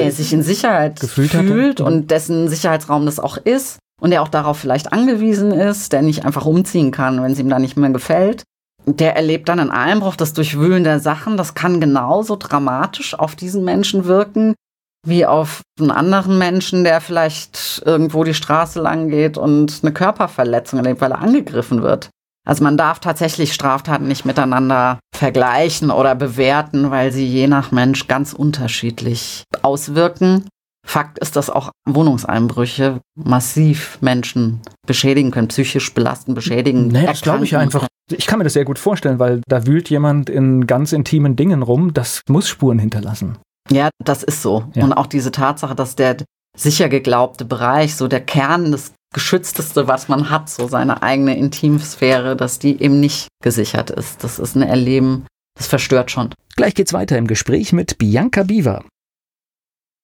fühlt und dessen Sicherheitsraum das auch ist. Und der auch darauf vielleicht angewiesen ist, der nicht einfach umziehen kann, wenn es ihm da nicht mehr gefällt. Der erlebt dann einen Einbruch, das Durchwühlen der Sachen. Das kann genauso dramatisch auf diesen Menschen wirken, wie auf einen anderen Menschen, der vielleicht irgendwo die Straße lang geht und eine Körperverletzung erlebt, weil er angegriffen wird. Also man darf tatsächlich Straftaten nicht miteinander vergleichen oder bewerten, weil sie je nach Mensch ganz unterschiedlich auswirken. Fakt ist, dass auch Wohnungseinbrüche massiv Menschen beschädigen können, psychisch belasten, beschädigen. Nee, das glaube ich einfach. Ich kann mir das sehr gut vorstellen, weil da wühlt jemand in ganz intimen Dingen rum. Das muss Spuren hinterlassen. Ja, das ist so. Ja. Und auch diese Tatsache, dass der sicher geglaubte Bereich, so der Kern, das Geschützteste, was man hat, so seine eigene Intimsphäre, dass die eben nicht gesichert ist. Das ist ein Erleben, das verstört schon. Gleich geht's weiter im Gespräch mit Bianca Biewer.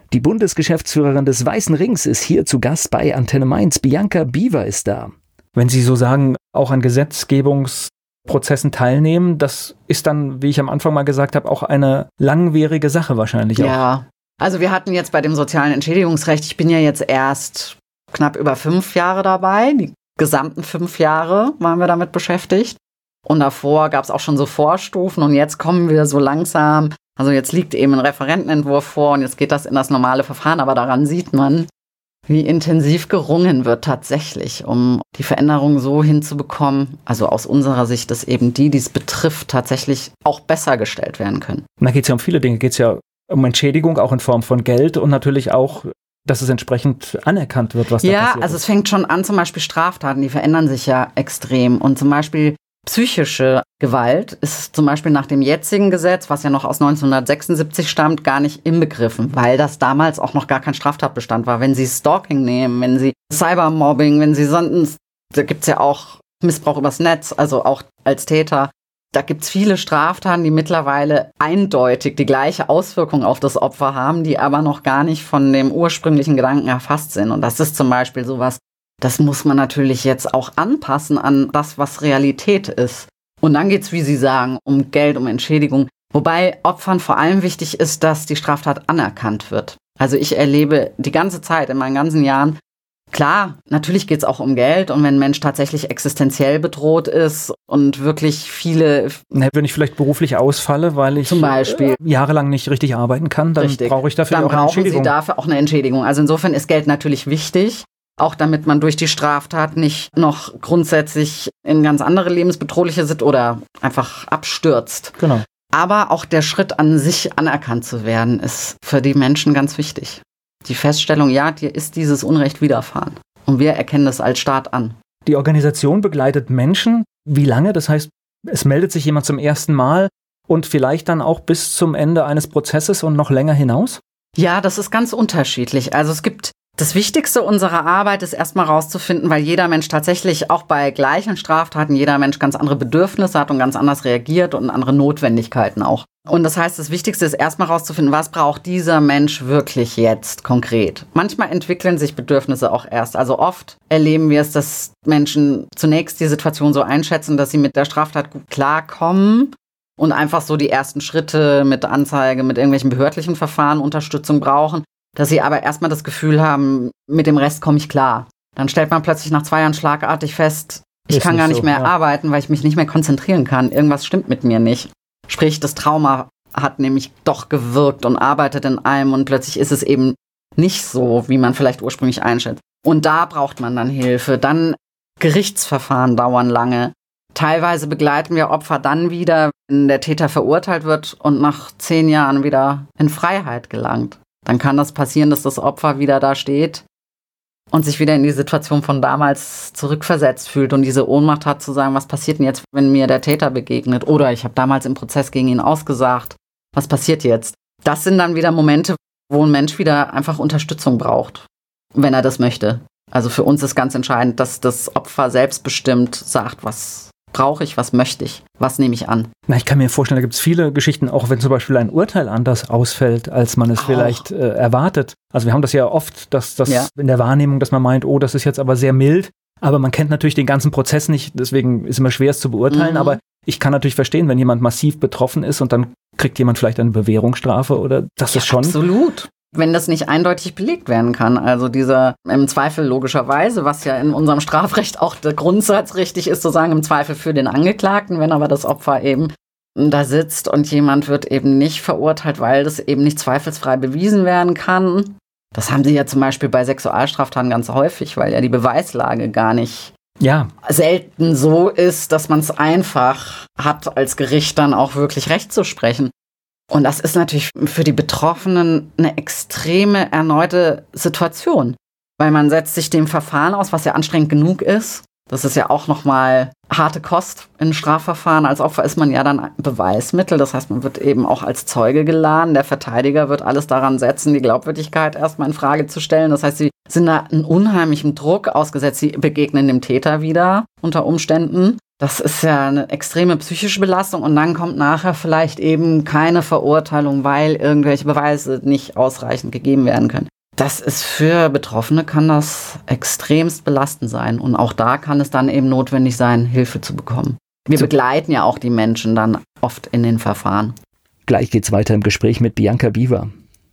Die Bundesgeschäftsführerin des Weißen Rings ist hier zu Gast bei Antenne Mainz. Bianca Biewer ist da. Wenn Sie so sagen, auch an Gesetzgebungsprozessen teilnehmen, das ist dann, wie ich am Anfang mal gesagt habe, auch eine langwierige Sache wahrscheinlich auch. Ja, also wir hatten jetzt bei dem sozialen Entschädigungsrecht, ich bin ja jetzt erst knapp über 5 Jahre dabei, die gesamten 5 Jahre waren wir damit beschäftigt. Und davor gab es auch schon so Vorstufen und jetzt kommen wir so langsam, also jetzt liegt eben ein Referentenentwurf vor und jetzt geht das in das normale Verfahren, aber daran sieht man, wie intensiv gerungen wird tatsächlich, um die Veränderung so hinzubekommen, also aus unserer Sicht, dass eben die es betrifft, tatsächlich auch besser gestellt werden können. Da geht es ja um viele Dinge, geht es ja um Entschädigung, auch in Form von Geld und natürlich auch, dass es entsprechend anerkannt wird, was da passiert. Ja, also es fängt schon an, zum Beispiel Straftaten, die verändern sich ja extrem und zum Beispiel psychische Gewalt ist zum Beispiel nach dem jetzigen Gesetz, was ja noch aus 1976 stammt, gar nicht inbegriffen, weil das damals auch noch gar kein Straftatbestand war. Wenn Sie Stalking nehmen, wenn Sie Cybermobbing, wenn Sie sonst, da gibt es ja auch Missbrauch übers Netz, also auch als Täter. Da gibt es viele Straftaten, die mittlerweile eindeutig die gleiche Auswirkung auf das Opfer haben, die aber noch gar nicht von dem ursprünglichen Gedanken erfasst sind. Und das ist zum Beispiel sowas, das muss man natürlich jetzt auch anpassen an das, was Realität ist. Und dann geht es, wie Sie sagen, um Geld, um Entschädigung. Wobei Opfern vor allem wichtig ist, dass die Straftat anerkannt wird. Also ich erlebe die ganze Zeit, in meinen ganzen Jahren, klar, natürlich geht es auch um Geld. Und wenn ein Mensch tatsächlich existenziell bedroht ist und wirklich viele... Wenn ich vielleicht beruflich ausfalle, weil ich zum Beispiel jahrelang nicht richtig arbeiten kann, dann brauche ich dafür auch eine Entschädigung. Dann brauchen Sie dafür auch eine Entschädigung. Also insofern ist Geld natürlich wichtig. Auch damit man durch die Straftat nicht noch grundsätzlich in ganz andere lebensbedrohliche oder einfach abstürzt. Genau. Aber auch der Schritt an sich anerkannt zu werden, ist für die Menschen ganz wichtig. Die Feststellung, ja, dir ist dieses Unrecht widerfahren. Und wir erkennen das als Staat an. Die Organisation begleitet Menschen. Wie lange? Das heißt, es meldet sich jemand zum ersten Mal und vielleicht dann auch bis zum Ende eines Prozesses und noch länger hinaus? Ja, das ist ganz unterschiedlich. Also das Wichtigste unserer Arbeit ist erstmal rauszufinden, weil jeder Mensch tatsächlich auch bei gleichen Straftaten, jeder Mensch ganz andere Bedürfnisse hat und ganz anders reagiert und andere Notwendigkeiten auch. Und das heißt, das Wichtigste ist erstmal rauszufinden, was braucht dieser Mensch wirklich jetzt konkret. Manchmal entwickeln sich Bedürfnisse auch erst. Also oft erleben wir es, dass Menschen zunächst die Situation so einschätzen, dass sie mit der Straftat gut klarkommen und einfach so die ersten Schritte mit Anzeige, mit irgendwelchen behördlichen Verfahren Unterstützung brauchen. Dass sie aber erstmal das Gefühl haben, mit dem Rest komme ich klar. Dann stellt man plötzlich nach 2 Jahren schlagartig fest, ich kann gar nicht mehr arbeiten, weil ich mich nicht mehr konzentrieren kann. Irgendwas stimmt mit mir nicht. Sprich, das Trauma hat nämlich doch gewirkt und arbeitet in einem und plötzlich ist es eben nicht so, wie man vielleicht ursprünglich einschätzt. Und da braucht man dann Hilfe. Dann Gerichtsverfahren dauern lange. Teilweise begleiten wir Opfer dann wieder, wenn der Täter verurteilt wird und nach 10 Jahren wieder in Freiheit gelangt. Dann kann das passieren, dass das Opfer wieder da steht und sich wieder in die Situation von damals zurückversetzt fühlt und diese Ohnmacht hat zu sagen, was passiert denn jetzt, wenn mir der Täter begegnet? Oder ich habe damals im Prozess gegen ihn ausgesagt, was passiert jetzt? Das sind dann wieder Momente, wo ein Mensch wieder einfach Unterstützung braucht, wenn er das möchte. Also für uns ist ganz entscheidend, dass das Opfer selbstbestimmt sagt, was brauche ich, was möchte ich, was nehme ich an. Na, ich kann mir vorstellen, da gibt es viele Geschichten, auch wenn zum Beispiel ein Urteil anders ausfällt, als man es vielleicht erwartet. Also wir haben das ja oft, dass das in der Wahrnehmung, dass man meint, oh, das ist jetzt aber sehr mild, aber man kennt natürlich den ganzen Prozess nicht, deswegen ist es immer schwer es zu beurteilen, aber ich kann natürlich verstehen, wenn jemand massiv betroffen ist und dann kriegt jemand vielleicht eine Bewährungsstrafe oder das ist schon... Absolut. Wenn das nicht eindeutig belegt werden kann. Also dieser im Zweifel logischerweise, was ja in unserem Strafrecht auch der Grundsatz richtig ist, zu sagen, im Zweifel für den Angeklagten, wenn aber das Opfer eben da sitzt und jemand wird eben nicht verurteilt, weil das eben nicht zweifelsfrei bewiesen werden kann. Das haben sie ja zum Beispiel bei Sexualstraftaten ganz häufig, weil ja die Beweislage gar nicht selten so ist, dass man es einfach hat, als Gericht dann auch wirklich Recht zu sprechen. Und das ist natürlich für die Betroffenen eine extreme erneute Situation, weil man setzt sich dem Verfahren aus, was ja anstrengend genug ist. Das ist ja auch nochmal harte Kost in Strafverfahren. Als Opfer ist man ja dann Beweismittel. Das heißt, man wird eben auch als Zeuge geladen. Der Verteidiger wird alles daran setzen, die Glaubwürdigkeit erstmal in Frage zu stellen. Das heißt, sie sind da einen unheimlichen Druck ausgesetzt. Sie begegnen dem Täter wieder unter Umständen. Das ist ja eine extreme psychische Belastung und dann kommt nachher vielleicht eben keine Verurteilung, weil irgendwelche Beweise nicht ausreichend gegeben werden können. Das ist für Betroffene, kann das extremst belastend sein. Und auch da kann es dann eben notwendig sein, Hilfe zu bekommen. Wir begleiten ja auch die Menschen dann oft in den Verfahren. Gleich geht's weiter im Gespräch mit Bianca Biewer.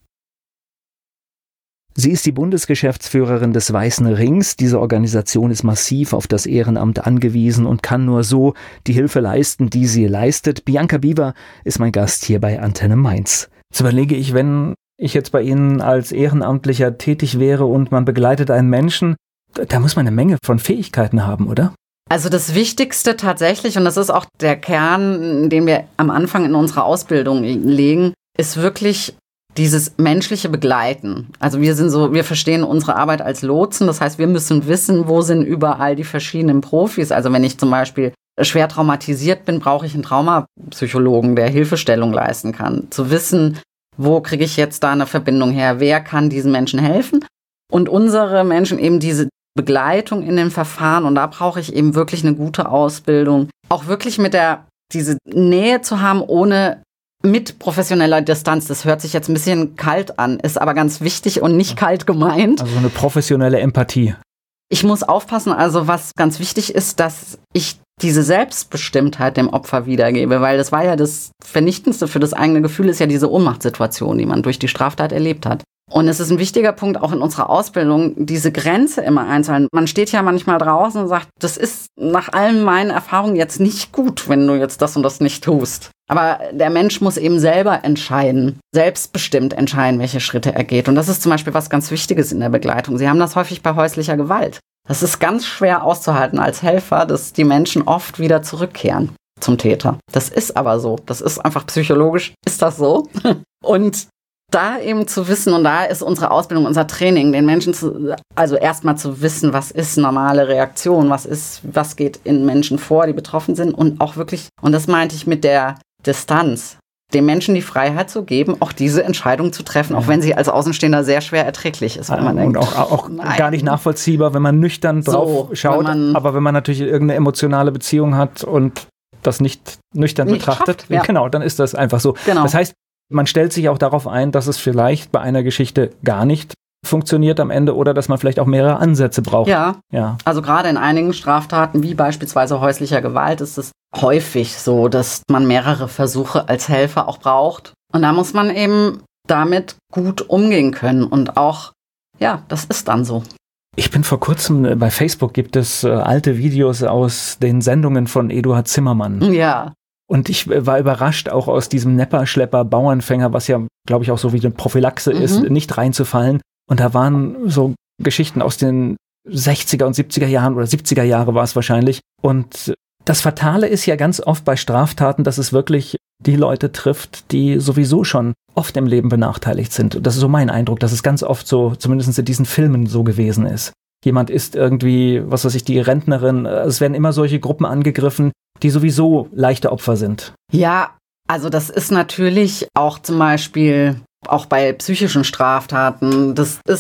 Sie ist die Bundesgeschäftsführerin des Weißen Rings. Diese Organisation ist massiv auf das Ehrenamt angewiesen und kann nur so die Hilfe leisten, die sie leistet. Bianca Biewer ist mein Gast hier bei Antenne Mainz. Jetzt überlege ich, wenn ich jetzt bei Ihnen als Ehrenamtlicher tätig wäre und man begleitet einen Menschen, da muss man eine Menge von Fähigkeiten haben, oder? Also das Wichtigste tatsächlich, und das ist auch der Kern, den wir am Anfang in unserer Ausbildung legen, ist wirklich dieses menschliche Begleiten. Also wir verstehen unsere Arbeit als Lotsen. Das heißt, wir müssen wissen, wo sind überall die verschiedenen Profis. Also wenn ich zum Beispiel schwer traumatisiert bin, brauche ich einen Traumapsychologen, der Hilfestellung leisten kann. Zu wissen, wo kriege ich jetzt da eine Verbindung her? Wer kann diesen Menschen helfen? Und unsere Menschen eben diese Begleitung in den Verfahren. Und da brauche ich eben wirklich eine gute Ausbildung. Auch wirklich diese Nähe zu haben, ohne mit professioneller Distanz. Das hört sich jetzt ein bisschen kalt an, ist aber ganz wichtig und nicht kalt gemeint. Also eine professionelle Empathie. Ich muss aufpassen, also was ganz wichtig ist, dass ich diese Selbstbestimmtheit dem Opfer wiedergebe, weil das war ja das Vernichtendste für das eigene Gefühl, ist ja diese Ohnmachtssituation, die man durch die Straftat erlebt hat. Und es ist ein wichtiger Punkt auch in unserer Ausbildung, diese Grenze immer einzuhalten. Man steht ja manchmal draußen und sagt, das ist nach allen meinen Erfahrungen jetzt nicht gut, wenn du jetzt das und das nicht tust. Aber der Mensch muss eben selber entscheiden, selbstbestimmt entscheiden, welche Schritte er geht. Und das ist zum Beispiel was ganz Wichtiges in der Begleitung. Sie haben das häufig bei häuslicher Gewalt. Das ist ganz schwer auszuhalten als Helfer, dass die Menschen oft wieder zurückkehren zum Täter. Das ist aber so. Das ist einfach psychologisch, ist das so. Und da eben zu wissen, und da ist unsere Ausbildung, unser Training, den Menschen also erstmal zu wissen, was ist normale Reaktion, was geht in Menschen vor, die betroffen sind und auch wirklich, und das meinte ich mit der Distanz, den Menschen die Freiheit zu geben, auch diese Entscheidung zu treffen, auch wenn sie als Außenstehender sehr schwer erträglich ist, weil man denkt, und auch gar nicht nachvollziehbar, wenn man nüchtern drauf schaut, aber wenn man natürlich irgendeine emotionale Beziehung hat und das nicht nüchtern betrachtet, schafft, ja. Genau, dann ist das einfach so. Genau. Das heißt, man stellt sich auch darauf ein, dass es vielleicht bei einer Geschichte gar nicht funktioniert am Ende oder dass man vielleicht auch mehrere Ansätze braucht. Ja. Also gerade in einigen Straftaten, wie beispielsweise häuslicher Gewalt, ist es häufig so, dass man mehrere Versuche als Helfer auch braucht. Und da muss man eben damit gut umgehen können. Und auch, ja, das ist dann so. Ich bin vor kurzem, bei Facebook gibt es alte Videos aus den Sendungen von Eduard Zimmermann. Ja. Und ich war überrascht, auch aus diesem Nepper, Schlepper, Bauernfänger, was ja, glaube ich, auch so wie eine Prophylaxe ist, nicht reinzufallen. Und da waren so Geschichten aus den 60er und 70er Jahren oder 70er Jahre war es wahrscheinlich. Und das Fatale ist ja ganz oft bei Straftaten, dass es wirklich die Leute trifft, die sowieso schon oft im Leben benachteiligt sind. Und das ist so mein Eindruck, dass es ganz oft so, zumindest in diesen Filmen so gewesen ist. Jemand ist irgendwie, was weiß ich, die Rentnerin. Es werden immer solche Gruppen angegriffen, die sowieso leichte Opfer sind. Ja, also das ist natürlich auch zum Beispiel auch bei psychischen Straftaten.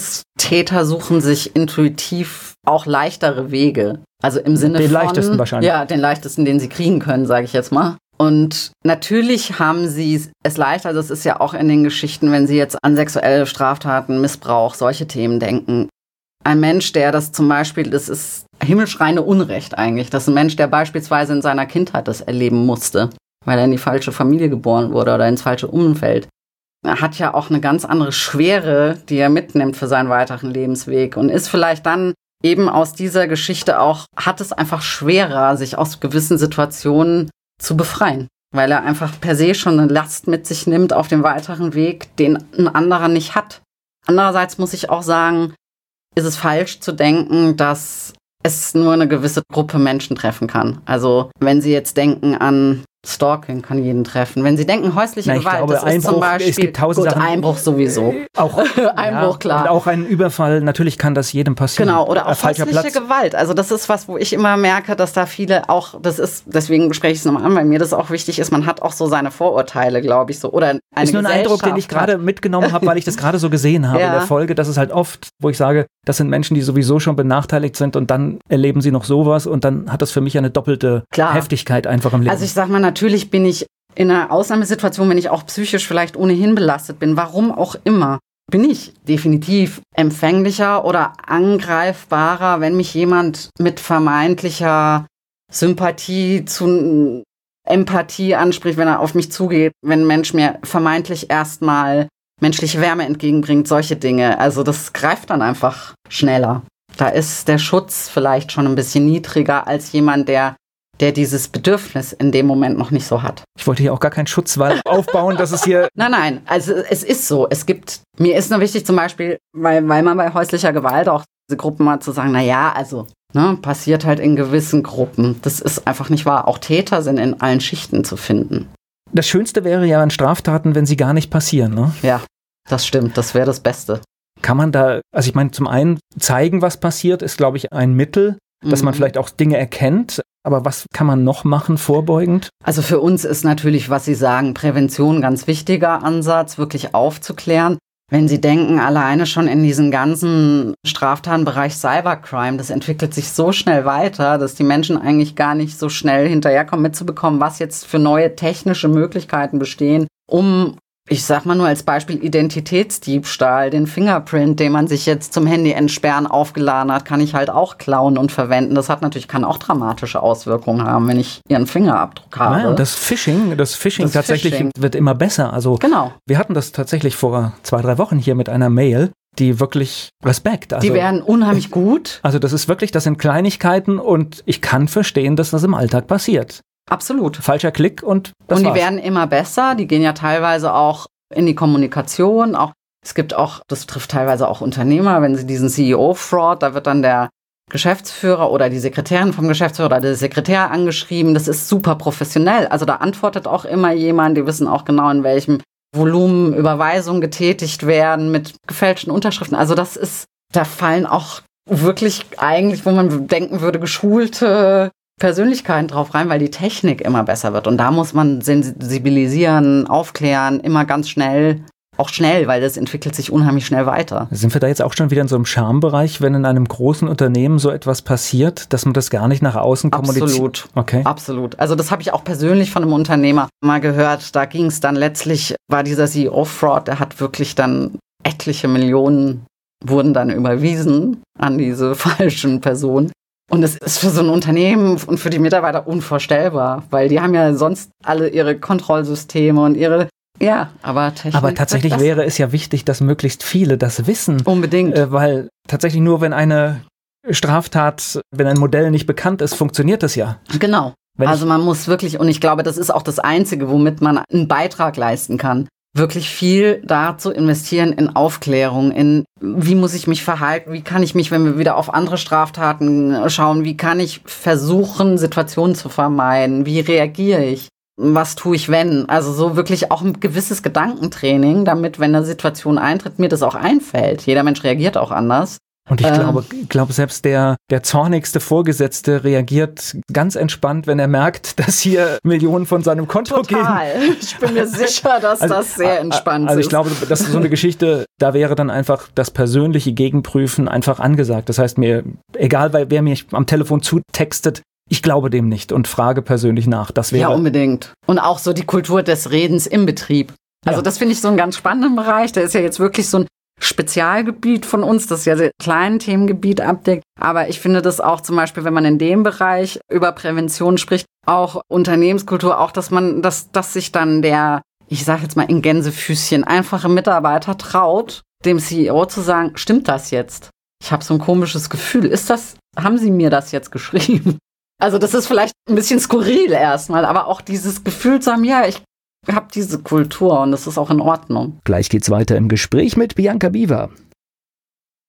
Täter suchen sich intuitiv auch leichtere Wege. Also im Sinne von... Den leichtesten wahrscheinlich. Ja, den leichtesten, den sie kriegen können, sage ich jetzt mal. Und natürlich haben sie es leichter, das ist ja auch in den Geschichten, wenn sie jetzt an sexuelle Straftaten, Missbrauch, solche Themen denken. Ein Mensch, der das zum Beispiel, das ist himmelschreiende Unrecht eigentlich, das ist ein Mensch, der beispielsweise in seiner Kindheit das erleben musste, weil er in die falsche Familie geboren wurde oder ins falsche Umfeld. Er hat ja auch eine ganz andere Schwere, die er mitnimmt für seinen weiteren Lebensweg und ist vielleicht dann eben aus dieser Geschichte auch, hat es einfach schwerer, sich aus gewissen Situationen zu befreien, weil er einfach per se schon eine Last mit sich nimmt auf dem weiteren Weg, den ein anderer nicht hat. Andererseits muss ich auch sagen, ist es falsch zu denken, dass es nur eine gewisse Gruppe Menschen treffen kann. Also wenn Sie jetzt denken an Stalking kann jeden treffen. Wenn Sie denken, häusliche Gewalt, glaube, das ist Einbruch, zum Beispiel... es gibt tausend Sachen. Einbruch sowieso. Auch Einbruch, klar. Und auch ein Überfall, natürlich kann das jedem passieren. Genau, oder auch falscher häusliche Platz. Gewalt. Also das ist was, wo ich immer merke, dass da viele auch, das ist, deswegen spreche ich es nochmal an, weil mir das auch wichtig ist, man hat auch so seine Vorurteile, glaube ich, so. Oder eine ist nur ein Eindruck, den ich gerade mitgenommen habe, weil ich das gerade so gesehen habe in der Folge, dass es halt oft, wo ich sage, das sind Menschen, die sowieso schon benachteiligt sind und dann erleben sie noch sowas und dann hat das für mich eine doppelte Heftigkeit einfach im Leben. Also ich sag mal, natürlich bin ich in einer Ausnahmesituation, wenn ich auch psychisch vielleicht ohnehin belastet bin, warum auch immer, bin ich definitiv empfänglicher oder angreifbarer, wenn mich jemand mit vermeintlicher Sympathie zu Empathie anspricht, wenn er auf mich zugeht, wenn ein Mensch mir vermeintlich erstmal menschliche Wärme entgegenbringt, solche Dinge. Also das greift dann einfach schneller. Da ist der Schutz vielleicht schon ein bisschen niedriger als jemand, der dieses Bedürfnis in dem Moment noch nicht so hat. Ich wollte hier auch gar keinen Schutzwall aufbauen, dass es hier... Nein, also es ist so. Mir ist nur wichtig zum Beispiel, weil man bei häuslicher Gewalt auch diese Gruppen hat, zu sagen, passiert halt in gewissen Gruppen. Das ist einfach nicht wahr. Auch Täter sind in allen Schichten zu finden. Das Schönste wäre ja an Straftaten, wenn sie gar nicht passieren, ne? Ja, das stimmt. Das wäre das Beste. Kann man da, also ich meine, zum einen zeigen, was passiert, ist, glaube ich, ein Mittel, dass man vielleicht auch Dinge erkennt. Aber was kann man noch machen, vorbeugend? Also für uns ist natürlich, was Sie sagen, Prävention ein ganz wichtiger Ansatz, wirklich aufzuklären. Wenn Sie denken, alleine schon in diesem ganzen Straftatenbereich Cybercrime, das entwickelt sich so schnell weiter, dass die Menschen eigentlich gar nicht so schnell hinterherkommen, mitzubekommen, was jetzt für neue technische Möglichkeiten bestehen, um, ich sag mal nur als Beispiel Identitätsdiebstahl, den Fingerprint, den man sich jetzt zum Handy entsperren aufgeladen hat, kann ich halt auch klauen und verwenden. Das kann auch dramatische Auswirkungen haben, wenn ich Ihren Fingerabdruck habe. Ja, und das Phishing tatsächlich wird immer besser. Also genau. Wir hatten das tatsächlich vor 2-3 Wochen hier mit einer Mail, die wirklich Respekt. Also, die werden unheimlich gut. Also das sind Kleinigkeiten und ich kann verstehen, dass das im Alltag passiert. Absolut. Falscher Klick und das war's. Und die werden immer besser, die gehen ja teilweise auch in die Kommunikation. Es gibt auch, das trifft teilweise auch Unternehmer, wenn sie diesen CEO-Fraud, da wird dann der Geschäftsführer oder die Sekretärin vom Geschäftsführer oder der Sekretär angeschrieben. Das ist super professionell. Also da antwortet auch immer jemand, die wissen auch genau, in welchem Volumen Überweisungen getätigt werden mit gefälschten Unterschriften. Also da fallen auch wirklich eigentlich, wo man denken würde, geschulte Persönlichkeiten drauf rein, weil die Technik immer besser wird. Und da muss man sensibilisieren, aufklären, immer ganz schnell, auch schnell, weil das entwickelt sich unheimlich schnell weiter. Sind wir da jetzt auch schon wieder in so einem Schambereich, wenn in einem großen Unternehmen so etwas passiert, dass man das gar nicht nach außen kommuniziert? Absolut. Okay. Absolut. Also das habe ich auch persönlich von einem Unternehmer mal gehört. Da ging es dann letztlich, war dieser CEO-Fraud, der hat wirklich dann etliche Millionen wurden dann überwiesen an diese falschen Personen. Und es ist für so ein Unternehmen und für die Mitarbeiter unvorstellbar, weil die haben ja sonst alle ihre Kontrollsysteme und ihre, aber Technik. Aber tatsächlich wäre es ja wichtig, dass möglichst viele das wissen. Unbedingt. Weil tatsächlich nur, wenn eine Straftat, wenn ein Modell nicht bekannt ist, funktioniert das ja. Genau. Also man muss wirklich, und ich glaube, das ist auch das Einzige, womit man einen Beitrag leisten kann, wirklich viel dazu investieren in Aufklärung, in wie muss ich mich verhalten, wie kann ich mich, wenn wir wieder auf andere Straftaten schauen, wie kann ich versuchen, Situationen zu vermeiden, wie reagiere ich, was tue ich, wenn, also so wirklich auch ein gewisses Gedankentraining, damit, wenn eine Situation eintritt, mir das auch einfällt. Jeder Mensch reagiert auch anders. Und ich glaube, selbst der zornigste Vorgesetzte reagiert ganz entspannt, wenn er merkt, dass hier Millionen von seinem Konto gehen. Ich bin mir sicher, dass das sehr entspannt ist. Also ich glaube, das ist so eine Geschichte, da wäre dann einfach das persönliche Gegenprüfen einfach angesagt. Das heißt mir, egal wer mich am Telefon zutextet, ich glaube dem nicht und frage persönlich nach. Das wäre ja, unbedingt. Und auch so die Kultur des Redens im Betrieb. Also das finde ich so einen ganz spannenden Bereich. Der ist ja jetzt wirklich so ein Spezialgebiet von uns, das ja sehr kleinen Themengebiet abdeckt. Aber ich finde das auch zum Beispiel, wenn man in dem Bereich über Prävention spricht, auch Unternehmenskultur, auch dass sich dann der, ich sage jetzt mal in Gänsefüßchen, einfache Mitarbeiter traut, dem CEO zu sagen, stimmt das jetzt? Ich habe so ein komisches Gefühl. Haben Sie mir das jetzt geschrieben? Also das ist vielleicht ein bisschen skurril erstmal, aber auch dieses Gefühl zu haben, ja, ich habe diese Kultur und das ist auch in Ordnung. Gleich geht's weiter im Gespräch mit Bianca Biver.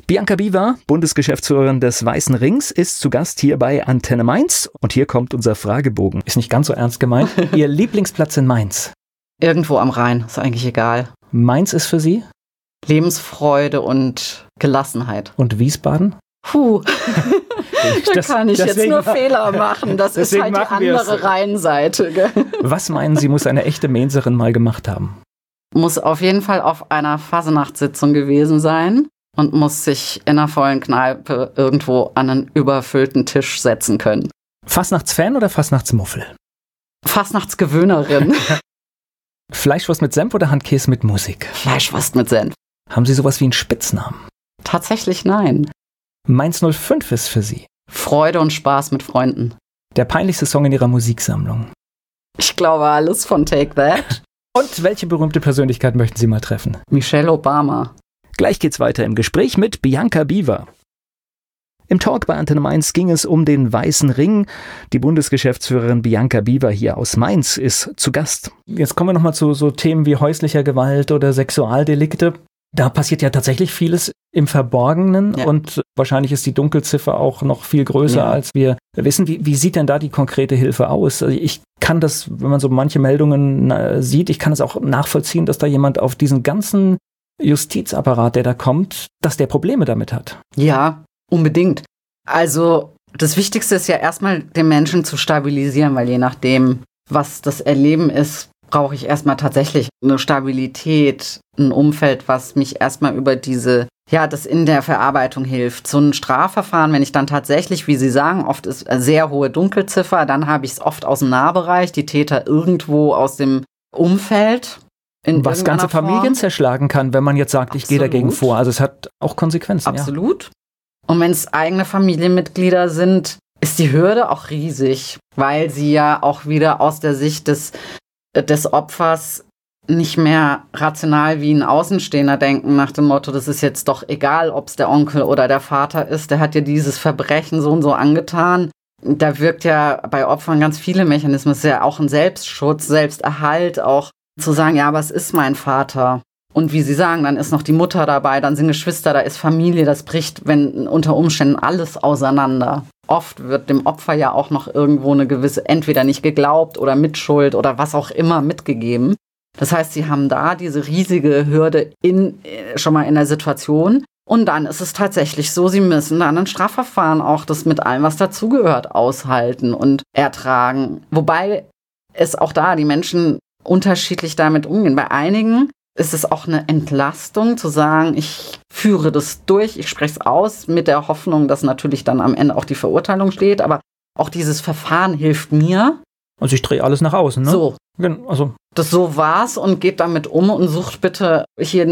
Bianca Biwa, Bundesgeschäftsführerin des Weißen Rings, ist zu Gast hier bei Antenne Mainz. Und hier kommt unser Fragebogen. Ist nicht ganz so ernst gemeint. Ihr Lieblingsplatz in Mainz? Irgendwo am Rhein, ist eigentlich egal. Mainz ist für Sie? Lebensfreude und Gelassenheit. Und Wiesbaden? Da kann ich jetzt nur Fehler machen. Das ist halt die andere Rheinseite. Gell? Was meinen Sie, muss eine echte Mainzerin mal gemacht haben? Muss auf jeden Fall auf einer Fasnachtssitzung gewesen sein und muss sich in einer vollen Kneipe irgendwo an einen überfüllten Tisch setzen können. Fastnachtsfan oder Fastnachtsmuffel? Fastnachtsgewöhnerin. Fleischwurst mit Senf oder Handkäse mit Musik? Fleischwurst mit Senf. Haben Sie sowas wie einen Spitznamen? Tatsächlich nein. Mainz 05 ist für Sie? Freude und Spaß mit Freunden. Der peinlichste Song in Ihrer Musiksammlung? Ich glaube alles von Take That. Und welche berühmte Persönlichkeit möchten Sie mal treffen? Michelle Obama. Gleich geht's weiter im Gespräch mit Bianca Biwa. Im Talk bei Antenne Mainz ging es um den Weißen Ring. Die Bundesgeschäftsführerin Bianca Biwa hier aus Mainz ist zu Gast. Jetzt kommen wir nochmal zu so Themen wie häuslicher Gewalt oder Sexualdelikte. Da passiert ja tatsächlich vieles im Verborgenen und wahrscheinlich ist die Dunkelziffer auch noch viel größer, als wir wissen. Wie sieht denn da die konkrete Hilfe aus? Also ich kann das, wenn man so manche Meldungen sieht, ich kann es auch nachvollziehen, dass da jemand auf diesen ganzen Justizapparat, der da kommt, dass der Probleme damit hat. Ja, unbedingt. Also das Wichtigste ist ja erstmal, den Menschen zu stabilisieren, weil je nachdem, was das Erleben ist, brauche ich erstmal tatsächlich eine Stabilität, ein Umfeld, was mich erstmal über das in der Verarbeitung hilft. So ein Strafverfahren, wenn ich dann tatsächlich, wie Sie sagen, oft ist eine sehr hohe Dunkelziffer, dann habe ich es oft aus dem Nahbereich, die Täter irgendwo aus dem Umfeld. Was ganze Familien zerschlagen kann, wenn man jetzt sagt, ich gehe dagegen vor. Also es hat auch Konsequenzen. Absolut. Ja. Und wenn es eigene Familienmitglieder sind, ist die Hürde auch riesig, weil sie ja auch wieder aus der Sicht des Opfers nicht mehr rational wie ein Außenstehender denken, nach dem Motto, das ist jetzt doch egal, ob es der Onkel oder der Vater ist, der hat ja dieses Verbrechen so und so angetan. Da wirkt ja bei Opfern ganz viele Mechanismen. Es ist ja auch ein Selbstschutz, Selbsterhalt, auch zu sagen, ja, aber es ist mein Vater. Und wie Sie sagen, dann ist noch die Mutter dabei, dann sind Geschwister, da ist Familie, das bricht unter Umständen alles auseinander. Oft wird dem Opfer ja auch noch irgendwo eine gewisse, entweder nicht geglaubt oder Mitschuld oder was auch immer mitgegeben. Das heißt, Sie haben da diese riesige Hürde schon mal in der Situation. Und dann ist es tatsächlich so, Sie müssen dann ein Strafverfahren auch das mit allem, was dazugehört, aushalten und ertragen. Wobei es auch da die Menschen unterschiedlich damit umgehen. Bei einigen ist es auch eine Entlastung zu sagen, ich führe das durch, ich spreche es aus, mit der Hoffnung, dass natürlich dann am Ende auch die Verurteilung steht. Aber auch dieses Verfahren hilft mir. Also ich drehe alles nach außen, ne? So. Also. Das so war's und geht damit um und sucht bitte hier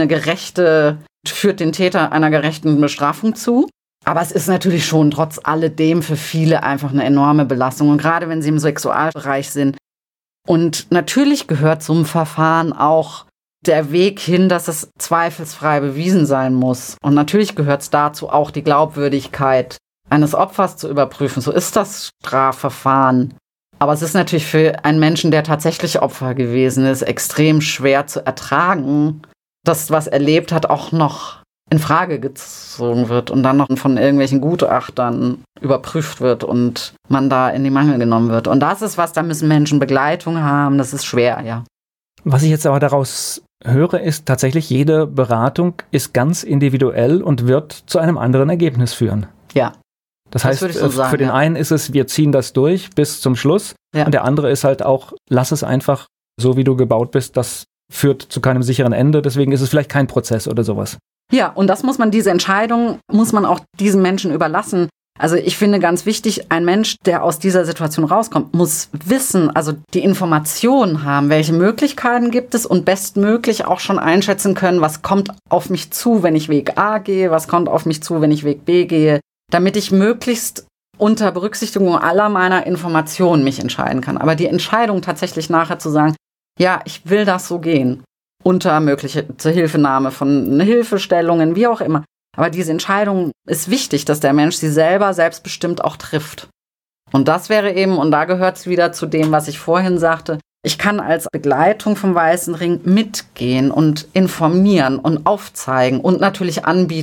führt den Täter einer gerechten Bestrafung zu. Aber es ist natürlich schon trotz alledem für viele einfach eine enorme Belastung. Und gerade wenn sie im Sexualbereich sind. Und natürlich gehört zum Verfahren auch der Weg hin, dass es zweifelsfrei bewiesen sein muss. Und natürlich gehört es dazu auch die Glaubwürdigkeit eines Opfers zu überprüfen. So ist das Strafverfahren. Aber es ist natürlich für einen Menschen, der tatsächlich Opfer gewesen ist, extrem schwer zu ertragen, dass was erlebt hat, auch noch in Frage gezogen wird und dann noch von irgendwelchen Gutachtern überprüft wird und man da in die Mangel genommen wird. Und das ist was, da müssen Menschen Begleitung haben, das ist schwer, ja. Was ich jetzt aber daraus höre, ist tatsächlich, jede Beratung ist ganz individuell und wird zu einem anderen Ergebnis führen. Ja. Das heißt, so sagen, für den einen ist es, wir ziehen das durch bis zum Schluss und der andere ist halt auch, lass es einfach so, wie du gebaut bist, das führt zu keinem sicheren Ende, deswegen ist es vielleicht kein Prozess oder sowas. Ja, und diese Entscheidung muss man auch diesen Menschen überlassen. Also ich finde ganz wichtig, ein Mensch, der aus dieser Situation rauskommt, muss wissen, also die Informationen haben, welche Möglichkeiten gibt es und bestmöglich auch schon einschätzen können, was kommt auf mich zu, wenn ich Weg A gehe, was kommt auf mich zu, wenn ich Weg B gehe, damit ich möglichst unter Berücksichtigung aller meiner Informationen mich entscheiden kann. Aber die Entscheidung tatsächlich nachher zu sagen, ja, ich will das so gehen, unter mögliche Zuhilfenahme von Hilfestellungen, wie auch immer. Aber diese Entscheidung ist wichtig, dass der Mensch sie selber selbstbestimmt auch trifft. Und das wäre eben, und da gehört es wieder zu dem, was ich vorhin sagte, ich kann als Begleitung vom Weißen Ring mitgehen und informieren und aufzeigen und natürlich anbieten,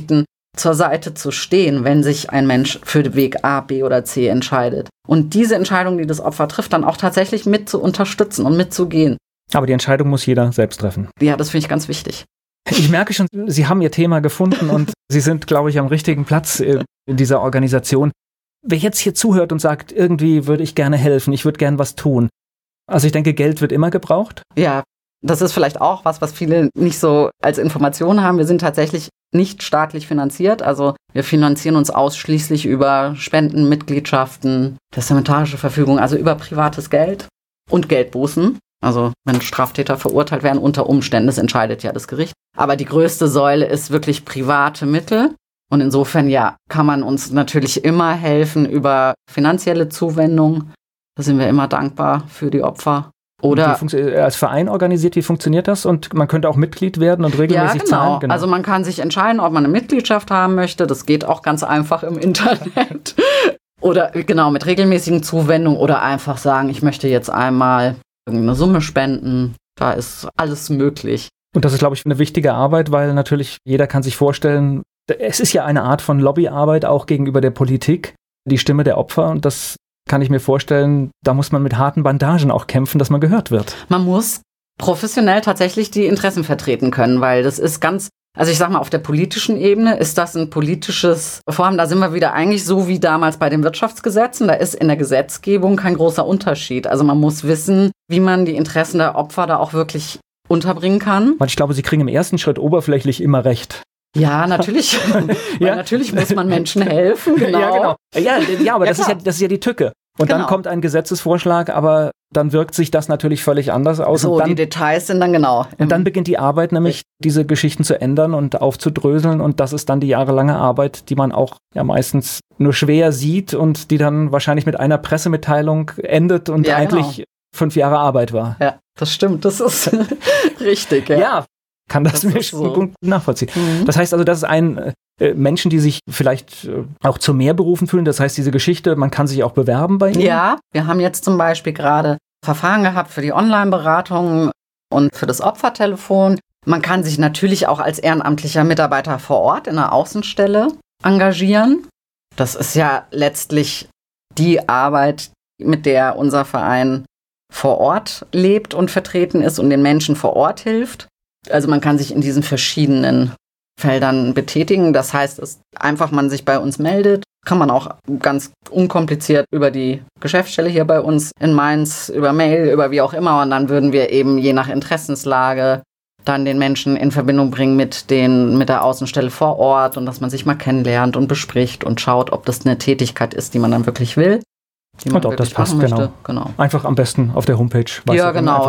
zur Seite zu stehen, wenn sich ein Mensch für den Weg A, B oder C entscheidet. Und diese Entscheidung, die das Opfer trifft, dann auch tatsächlich mit zu unterstützen und mitzugehen. Aber die Entscheidung muss jeder selbst treffen. Ja, das finde ich ganz wichtig. Ich merke schon, Sie haben Ihr Thema gefunden und Sie sind, glaube ich, am richtigen Platz in dieser Organisation. Wer jetzt hier zuhört und sagt, irgendwie würde ich gerne helfen, ich würde gerne was tun. Also ich denke, Geld wird immer gebraucht. Ja, das ist vielleicht auch was viele nicht so als Information haben. Wir sind tatsächlich nicht staatlich finanziert. Also wir finanzieren uns ausschließlich über Spenden, Mitgliedschaften, testamentarische Verfügung, also über privates Geld und Geldbußen. Also wenn Straftäter verurteilt werden, unter Umständen, das entscheidet ja das Gericht. Aber die größte Säule ist wirklich private Mittel. Und insofern, ja, kann man uns natürlich immer helfen über finanzielle Zuwendung. Da sind wir immer dankbar für die Opfer. Oder als Verein organisiert, wie funktioniert das? Und man könnte auch Mitglied werden und regelmäßig zahlen? Genau. Also man kann sich entscheiden, ob man eine Mitgliedschaft haben möchte. Das geht auch ganz einfach im Internet. Oder genau, mit regelmäßigen Zuwendungen oder einfach sagen, ich möchte jetzt einmal irgendeine Summe spenden. Da ist alles möglich. Und das ist, glaube ich, eine wichtige Arbeit, weil natürlich jeder kann sich vorstellen, es ist ja eine Art von Lobbyarbeit auch gegenüber der Politik, die Stimme der Opfer. Und das kann ich mir vorstellen, da muss man mit harten Bandagen auch kämpfen, dass man gehört wird. Man muss professionell tatsächlich die Interessen vertreten können, weil das ist also ich sag mal, auf der politischen Ebene ist das ein politisches Vorhaben. Da sind wir wieder eigentlich so wie damals bei den Wirtschaftsgesetzen. Da ist in der Gesetzgebung kein großer Unterschied. Also man muss wissen, wie man die Interessen der Opfer da auch wirklich unterbringen kann. Weil ich glaube, Sie kriegen im ersten Schritt oberflächlich immer recht. Ja, natürlich. Ja? Natürlich muss man Menschen helfen. Genau. Ja, genau. Ja, aber das ist ja die Tücke. Und dann kommt ein Gesetzesvorschlag, aber dann wirkt sich das natürlich völlig anders aus. So, und dann, die Details sind dann genau. Und dann beginnt die Arbeit, nämlich diese Geschichten zu ändern und aufzudröseln. Und das ist dann die jahrelange Arbeit, die man auch ja meistens nur schwer sieht und die dann wahrscheinlich mit einer Pressemitteilung endet und eigentlich 5 Jahre Arbeit war. Ja, das stimmt. Das ist richtig. Ja, kann das mir so gut nachvollziehen. Mhm. Das heißt also, das ist Menschen, die sich vielleicht auch zu mehr berufen fühlen. Das heißt, diese Geschichte, man kann sich auch bewerben bei Ihnen? Ja, wir haben jetzt zum Beispiel gerade Verfahren gehabt für die Online-Beratung und für das Opfertelefon. Man kann sich natürlich auch als ehrenamtlicher Mitarbeiter vor Ort in einer Außenstelle engagieren. Das ist ja letztlich die Arbeit, mit der unser Verein vor Ort lebt und vertreten ist und den Menschen vor Ort hilft. Also man kann sich in diesen verschiedenen Feldern betätigen. Das heißt, man sich bei uns meldet, kann man auch ganz unkompliziert über die Geschäftsstelle hier bei uns in Mainz, über Mail, über wie auch immer. Und dann würden wir eben je nach Interessenslage dann den Menschen in Verbindung bringen mit der Außenstelle vor Ort und dass man sich mal kennenlernt und bespricht und schaut, ob das eine Tätigkeit ist, die man dann wirklich will. Und ob das passt, genau. Einfach am besten auf der Homepage. Ja, genau,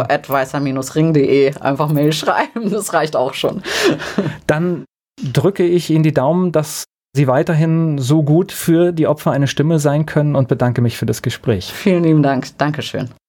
info@weißer-ring.de, einfach Mail schreiben, das reicht auch schon. Dann drücke ich Ihnen die Daumen, dass Sie weiterhin so gut für die Opfer eine Stimme sein können und bedanke mich für das Gespräch. Vielen lieben Dank, Dankeschön.